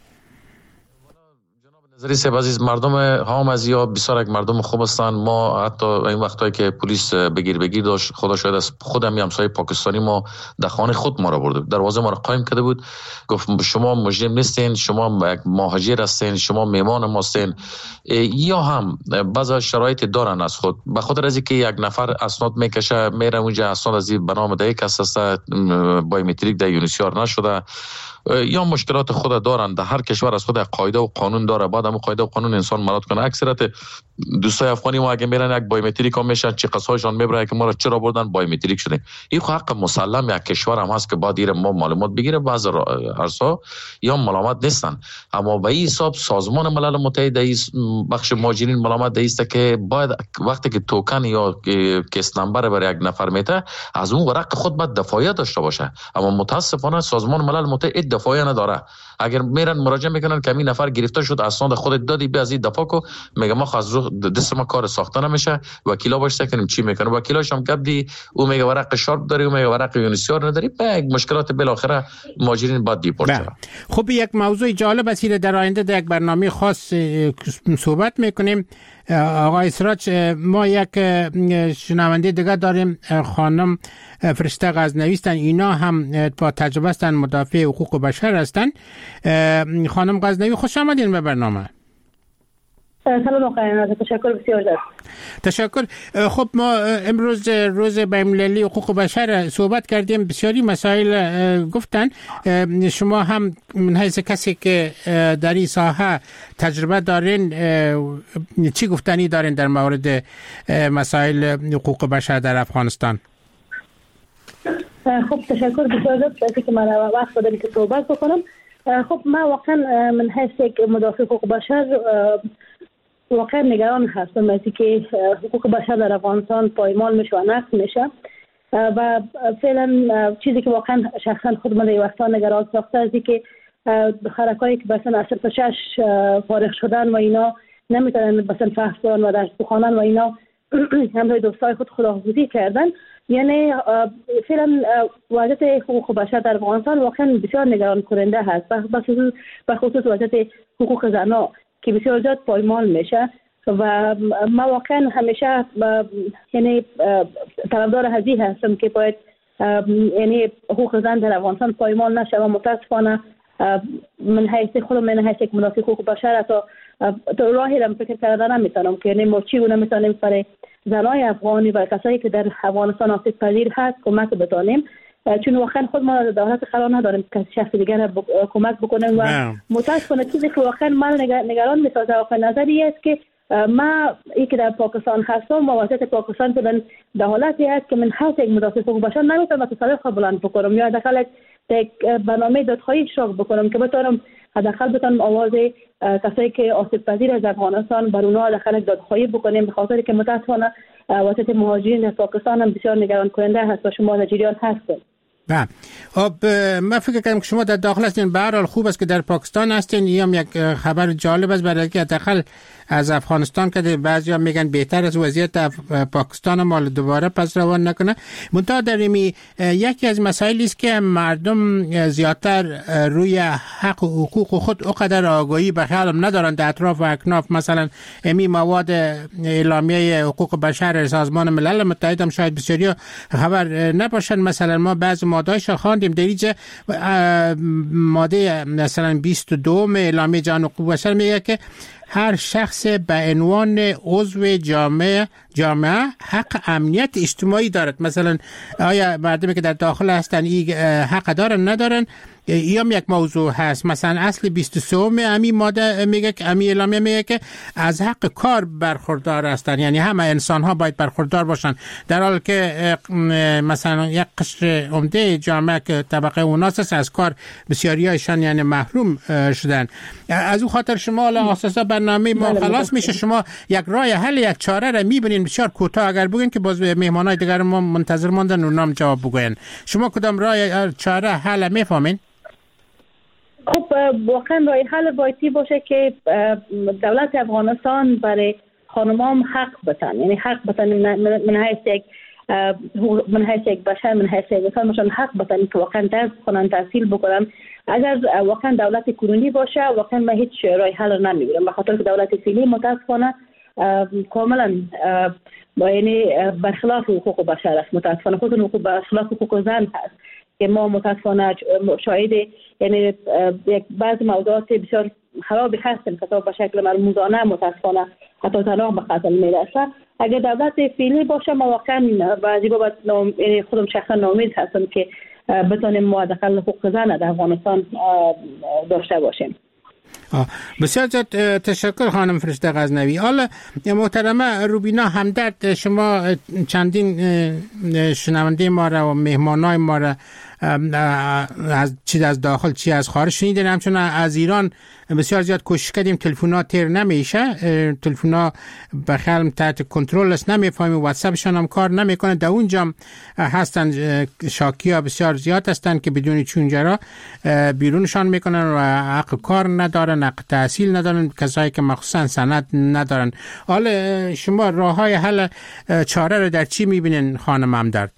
[SPEAKER 7] نظری سه عزیز، مردم هام از یا بسیار یک مردم خوب هستند. ما حتی این وقتایی که پلیس بگیر داشت، خدا شاید از خودم همسایه پاکستانی ما در خانه خود ما را برده، دروازه ما را قایم کرده بود، گفت شما مجرم نیستین، شما یک مهاجر هستین، شما میمان ما هستین. یا هم بعضی شرایط دارن از خود، به خاطر از اینکه یک نفر اسناد میکشه میره اونجا، اسناد از به نام ده یک کس است، بایومتریک ده یونیسیار نشده، یا مشکلات خود دارن. در هر کشور از خود قاعده و قانون داره، بعد هم قاعده و قانون انسان مراد کنه. اکثریت دوستای افغانی ما اگه میرن یک بایومتریک هم میشن، چه قصهایشان میبره که ما را چرا بردن بایومتریک شدیم. این حق مسلم یک کشور هم هست که باید ما معلومات بگیره. بعض ارسا یا ملامت نیستن، اما به این حساب سازمان ملل متحد بخش مهاجرین ملامت است که باید وقتی که توکن یا کیس نمبر برای یک نفر میته، از اون ورق خود باید دفاعیه داشته باشه. اما متاسفانه سازمان ملل متحد دفاعیه نداره. اگر میرن مراجعه میکنن که این نفر گرفته شد، اسناد خودت دادی، بیا از این دفاع کو، میگه ما از رو دست ما کار ساخته نمیشه، وکیلا باش کنیم چی میکنه، وکیلاش هم گفتی او میگه ورق شارپ داری، او میگه ورق یونیسیار نداری، به مشکلات بالاخره مهاجرین بعد دیپورت شدن.
[SPEAKER 4] خب یک موضوع جالب است، در آینده در یک برنامه خاص صحبت میکنیم. آقای اسراج، ما یک شنونده دیگه داریم، خانم فرشته غزنوی هستند، اینا هم با تجربه هستند، مدافع حقوق بشر هستند. خانم غزنوی خوش آمدین به برنامه.
[SPEAKER 8] سلام آقای، تشکر بسیار دارم.
[SPEAKER 4] تشکر. خب ما امروز روز بین‌المللی حقوق بشر صحبت کردیم، بسیاری مسائل گفتن. شما هم من حیث کسی که در این ساحه تجربه دارین، چی گفتنی دارین در مورد مسائل حقوق بشر در افغانستان؟
[SPEAKER 8] خب تشکر بسیار دارم که من وقت دادم که صحبت بکنم. خب ما واقعا من حیث یک مدافع حقوق بشر واقعا نگران هستم از اینکه حقوق بشر در افغانستان پایمال میشه و نقض میشه و فعلا چیزی که واقعا شخصا خود من در وقتا نگران ساخته از اینکه خرکایی که مثلا از 6 فارغ شدن و اینا نمیتونن مثلا فحص کنن و درس بخونن و اینا همراه دوستای خود خداحافظی کردن. یعنی فعلا وضعیت حقوق بشر در افغانستان واقعا بسیار نگران کننده هست، به خصوص وضعیت حقوق زنان که بسیار زیاد پایمال میشه و ما واقعا همیشه یعنی طرفدار هذه هستم که باید یعنی حقوق زن در افغانستان پایمال نشه و متاسفانه من حیث خودم من حیث یک مدافع حقوق بشر تا راهی را فکر کردن نمیتونم که یعنی ما چی نمیتونیم برای زنای افغانی و کسایی که در افغانستان آسیب پذیر هست کمک بتونیم، چون واقعا خود ما دولت قرار نداریم که شخص دیگر کمک بکنیم و متاسفانه چیزی که واقعا من نگران میسازه و نظری است که ما ای که در پاکستان هستم و وضعیت پاکستان در حالتی است که من حتی یک مدافع حقوق بشر نمیتونم تصرف بلند بکنم یا حداقل یک برنامه دادخواهی اشتراک بکنم که بتونم حداقل بتونم آواز کسایی که آسیب پذیر از افغانستان بر اونها حداقل دادخواهی بکنیم، به خاطر که متاسفانه وضعیت مهاجرین در پاکستان هم بسیار نگران کننده هست و شما در جریان هستید.
[SPEAKER 4] خب من فکر کنم که شما در داخل هستین. به هر حال خوب است که در پاکستان هستین. این هم یک خبر جالب است برای که حداقل از افغانستان که بعضیا میگن بهتر از وضعیت پاکستان مال دوباره پس روان نکنه. منتها در یکی از مسائلی است که مردم زیادتر روی حق و حقوق خود اقدر آگاهی به خیالم ندارن در اطراف و اکناف. مثلا امی مواد اعلامیه حقوق بشر سازمان ملل متحد هم شاید بسیاری خبر نباشن. مثلا ما بعض ماده‌اش خواندیم در اینجا ماده مثلا 22 اعلامیه جهان حقوق بشر میگه که هر شخص به عنوان عضو جامعه حق امنیت اجتماعی دارد. مثلا آیا مردمی که در داخل هستن این حق دارن ندارن؟ این هم یک موضوع هست. مثلا اصل 23 امی ماده میگه که امی اعلامیه میگه که از حق کار برخوردار هستن، یعنی همه انسان ها باید برخوردار باشن، در حالی که مثلا یک قشر عمده جامعه که طبقه اوناس از کار بسیاری هایشان یعنی محروم شدن. از اون خاطر شما الان اساسا برنامه ما خلاص میشه، شما یک راه حل یک چاره را میبینین بسیار کوتاه اگر بگین که باز مهمانای دیگر ما منتظر ماندن و نام جواب بگوین. شما کدام راه چاره حل میفهمین؟
[SPEAKER 8] خب واقعا راه حل بایدی باشه که دولت افغانستان برای خانمام حق بتن، یعنی حق بتن من حیث یک بشر، من حیث یک انسان باشن، حق بتن که واقعا درس بخونن، تحصیل بکنن. اگر واقعا دولت کنونی باشه واقعا من هیچ راه حل نمیبینم، به خاطر که دولت فعلی متاسفانه کاملا یعنی برخلاف حقوق بشر است. متاسفانه خود حقوق برخلاف حقوق زن هست که ما متاسفانه شاهد یعنی یک بعض موضوعات بسیار خرابی هستیم که به شکل مرموزانه متاسفانه حتی طلاق به قتل میرسه. اگر دولت فعلی باشه ما واقعا بعضی بابت یعنی خودم شخصا ناامید هستم که بتونیم ما حداقل حقوق زن در افغانستان داشته باشیم.
[SPEAKER 4] بسیار زیاد تشکر خانم فرشته غزنوی. حالا محترمه روبینا همدرد، شما چندین شنونده ما را و مهمانای ما را چی از داخل چی از خارج شنیدین. همچون از ایران بسیار زیاد کوشش کردیم تلفن‌ها تیر نمیشه، تلفن‌ها بخیالم تحت کنترل است، نمیفهمیم، واتساپشان هم کار نمیکنه. در اونجا هستن شاکی‌ها بسیار زیاد هستن که بدون چونجرا بیرونشان میکنن و حق کار ندارن، حق تحصیل ندارن، کسایی که مخصوصا سند ندارن. حالا شما راههای حل چاره رو در چی میبینین خانم همدرد؟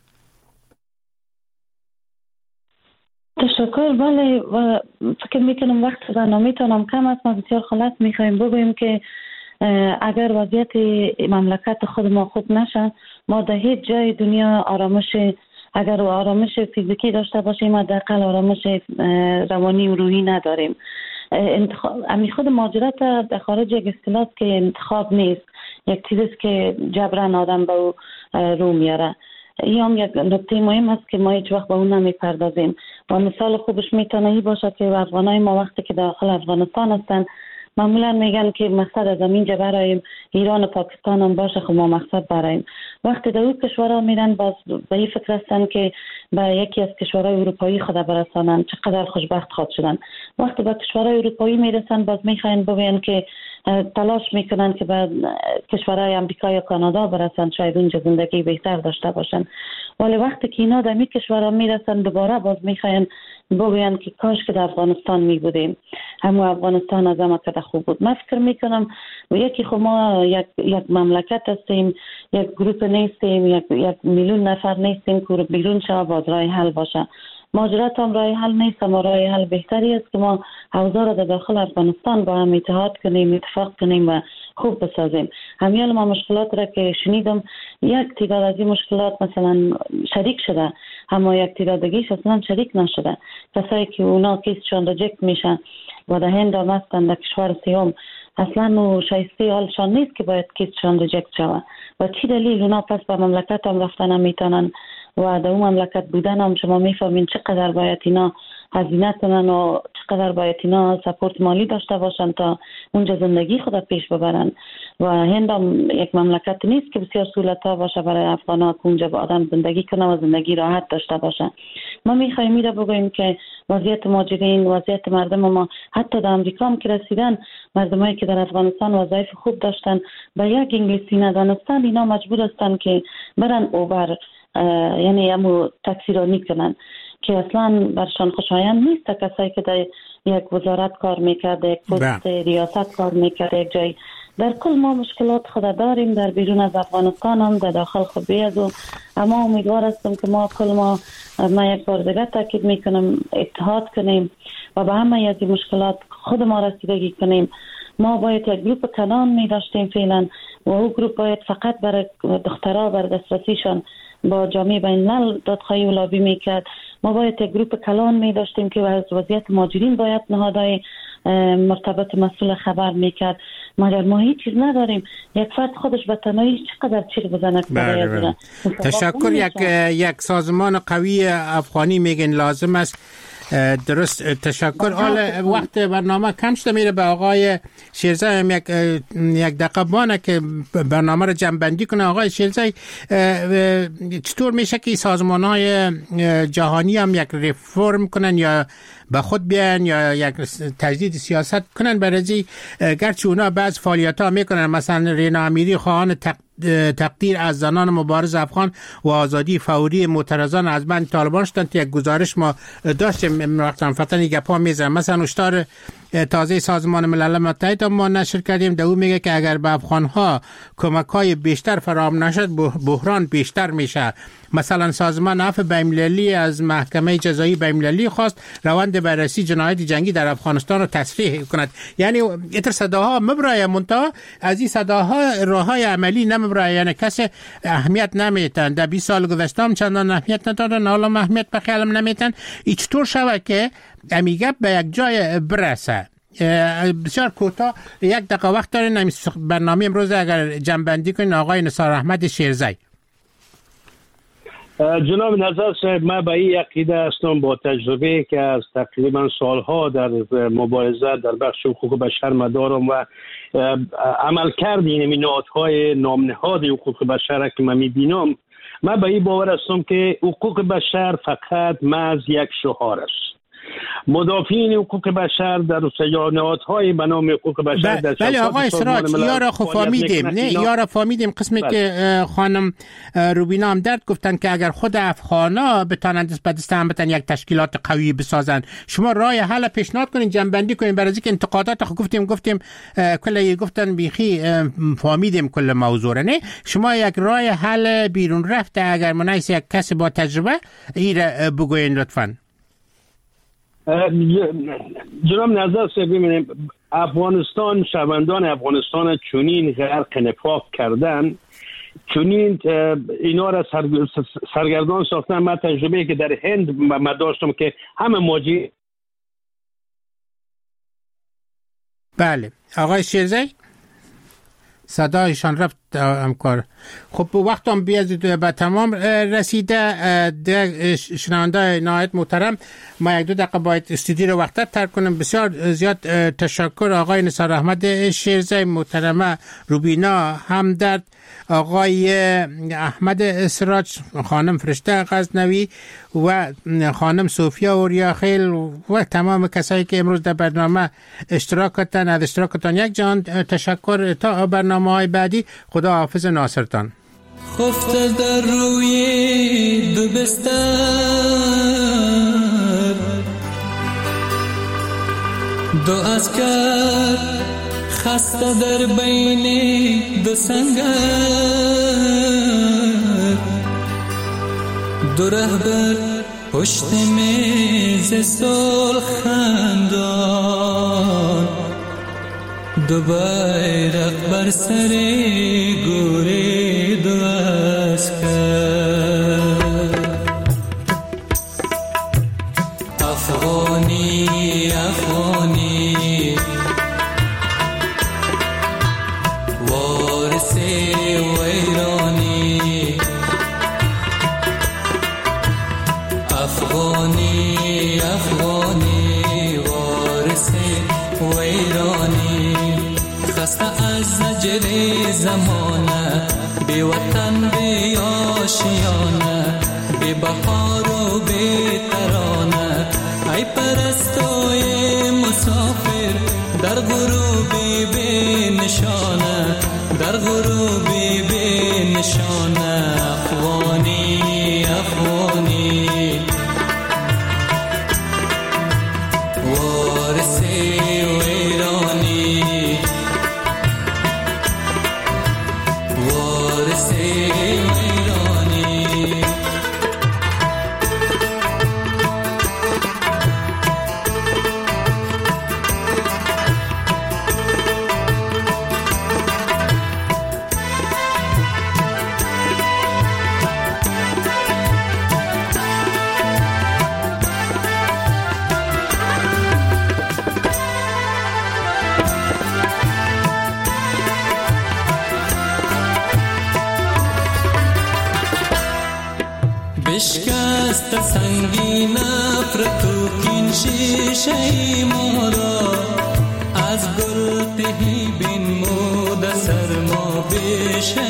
[SPEAKER 1] تشکر. بله و فکر میکنم وقت برنامه‌تان کم است. ما بسیار خلاص میخوایم بگوییم که اگر وضعیت مملکت خود ما خوب نشه ما در هیچ جای دنیا آرامش، اگر آرامش فیزیکی داشته باشیم حداقل آرامش روانی و روحی نداریم. امی خود مهاجرت در خارج یک اصطلاح که انتخاب نیست، یک چیزی که جبران آدم به او رو میاره. این هم یک نکته مهم است که ما هیچ وقت به اون نمیپردازیم و مثال خوبش میتونه این باشه که افغانای ما وقتی که داخل افغانستان هستن معمولا میگن که مقصد از اینجا برایم ایران و پاکستان هم باشه، خب ما مقصد برایم. وقتی در اون کشورها میرن باز به این فکر هستن که به یکی از کشورهای اروپایی خود برسانن، چقدر خوشبخت خود شدن. وقتی به کشورهای اروپایی میرسن باز میخواین بگوین که تلاش میکنن که به کشورهای امریکا یا کانادا برسن، شاید اونجا زندگی بهتر داشته باشن. ولی وقتی که اینا در این کشورها میرسن دوباره باز میخواین بگوین که کاش که در افغانستان میبودیم، همون افغانستان از همه کده خوب بود. من فکر میکنم یکی خب ما یک مملکت هستیم، یک گروپ نیستیم، یک میلیون نفر نیستیم که بیرون شما باز راه حل باشه. مهاجرت هم راه حل نیست، اما راه حل بهتری است که ما اوضاع را در داخل افغانستان با هم اتحاد کنیم، اتفاق کنیم و خوب بسازیم. همیال ما مشکلات را که شنیدم یک تعداد از این مشکلات مثلا شریک شده، اما یک تعداد دیگه‌اش اصلا شریک نشده. کسایی که اونا کیسشون ریجکت میشن و در هند هم هستن در کشور سیوم اصلا و شایسته حالشان نیست که باید کیسشون ریجکت شود و چی دلیل اونا پس به مملکت هم رفتن نمیتونن و در اون مملکت بودن هم شما میفهمین چقدر باید اینا هزینه کنن و چقدر باید اینا سپورت مالی داشته باشن تا اونجا زندگی خود پیش ببرن. و هند هم یک مملکت نیست که بسیار سهولت‌ها باشه برای افغان‌ها که اونجا با آدم زندگی کنه و زندگی راحت داشته باشه. ما می‌خوایم میره بگوییم که وضعیت مهاجرین، وضعیت مردم ما، حتی در امریکا هم که رسیدن، مردمایی که در افغانستان وظایف خوب داشتن به یک انگلیسی ندانستن، اینا مجبور هستن که برن اوبر، یعنی همو تاکسی رانی کنن که اصلا برشان خوشایند نیست. کسایی که در یک وزارت کار میکرده، یک پست ریاست کار میکرده، یک جای، در کل ما مشکلات خود داریم در بیرون از افغانستان هم، در داخل خود بیاد. و اما امیدوار هستم که ما یک بار دیگه تاکید میکنم اتحاد کنیم و به همه از این مشکلات خود ما رسیدگی کنیم. ما باید یک گروپ کلان می داشتیم فعلا و او گروپ باید فقط برای دخترها بر دسترسیشان با جامعه بین الملل دادخواهی و لابی میکرد. ما باید یک گروپ کلان می داشتیم که از وضعیت مهاجرین باید نهادهای مرتبط مسئول خبر میکرد. مگر ما هیچ چیز نداریم. یک فرد خودش به تنهایی چقدر چیز بزنه.
[SPEAKER 4] تشکر. یک سازمان قوی افغانی میگن لازم است. درست، تشکر. حال وقت برنامه کم شده، میره به آقای شیرزی هم یک دقیقه بانه که برنامه رو جمع‌بندی کنه. آقای شیرزی، چطور میشه که سازمان‌های جهانی هم یک ریفرم کنن یا به خود بیان یا یک تجدید سیاست کنن؟ برای گرچه اونا بعض فعالیت‌ها میکنن، مثلا رینا امیری خواهان تقدیر از زنان مبارز افغان و آزادی فوری معترضان از بند طالبان شدند. یک گزارش ما داشتیم وقتا فتن گپا میزنم. مثلا هشدار تازه سازمان ملل متحد ما نشر کردیم، در اون میگه که اگر به افغانها کمک‌های بیشتر فراهم نشد بحران بیشتر میشه. مثلا سازمان عفو بین‌المللی از محکمه جزایی بین‌المللی خواست روند بررسی جنایت جنگی در افغانستان رو تصریح کند. یعنی ایتر صداها مبرای منتها از این صداها راههای عملی نمبرای، یعنی کسی اهمیت نمیتن. در 20 سال گذشته هم چندان اهمیت ندادن، حالا اهمیت به خیالم نمیتن. چطور شود که امیگه به یک جای برسه؟ بسیار کوتاه، یک دقیقه وقت دارین. برنامه امروز اگر جمع‌بندی کنین آقای نثار احمد شیرزی.
[SPEAKER 5] جناب نظر صاحب، من به این عقیده هستم با تجربه که از تقریبا سالها در مبارزه در بخش حقوق بشر مدارم و عمل کردیم این نهادهای نامنهاد حقوق بشر که من میبینم، من به این باور هستم که حقوق بشر فقط محض یک شعار است. مدافعین حقوق بشر در نهادهای به نام حقوق بشر
[SPEAKER 4] بله آقای سراج، یارا فهمیدیم، نه یارا فهمیدیم قسمی که خانم روبینا هم درد گفتن که اگر خود افغانا بتانند دست هم بتن یک تشکیلات قوی بسازن، شما راه حل پیشنهاد کنین، جنبندی کنین. برای اینکه انتقادات گفتیم کلی گفتن بیخی فهمیدیم کل موضوع نه. شما یک راه حل بیرون رفته اگر مناسب یک کسی با تجربه ایره بگوین لطفاً.
[SPEAKER 5] جناب نظر صاحب، ببینیم افغانستان، شهروندان افغانستان چنین غرق نفاق کردن، چنین اینا را سرگردان ساختن. من تجربه که در هند من داشتم که همه ماجی.
[SPEAKER 4] بله آقای شیرزی، صدایشان رفت همکار. خب وقتم بیازید به تمام رسیده. شنونده نهایت محترم، ما یک دو دقیقه باید استودیو رو وقت ترک کنم. بسیار زیاد تشکر آقای نثار احمد شیرزی، محترمه روبینا همدرد، آقای احمد اسراج، خانم فرشته غزنوی و خانم صوفیا اوریاخیل و تمام کسایی که امروز در برنامه اشتراک کردن. از اشتراکتان یک جان تشکر. تا برنامه‌های بعدی، خدا حافظ ناصرتان.
[SPEAKER 9] خفته در روی دو بستر، دو عسکر خسته در بین دو سنگر، دو رهبر پشت میز صلح خندان، دو بیرق بر سر گوری دو عسکر. افغانی افغانی وارث ویرانی، افغانی افغانی وارث وارث ویرانی، خسته از زجر زمانه، بی وطن بی آشیانه، بی بهار و بی ترانه. ای پرستوی مسافر در غروبی بی نشانه، در غروبی بی نشانه. افغانی افغانی وارث ویرانی، وارث ویرانی. بشکست سنگین نفرت و کین شیشه ما را، از گل تهی بین مود سرما بشه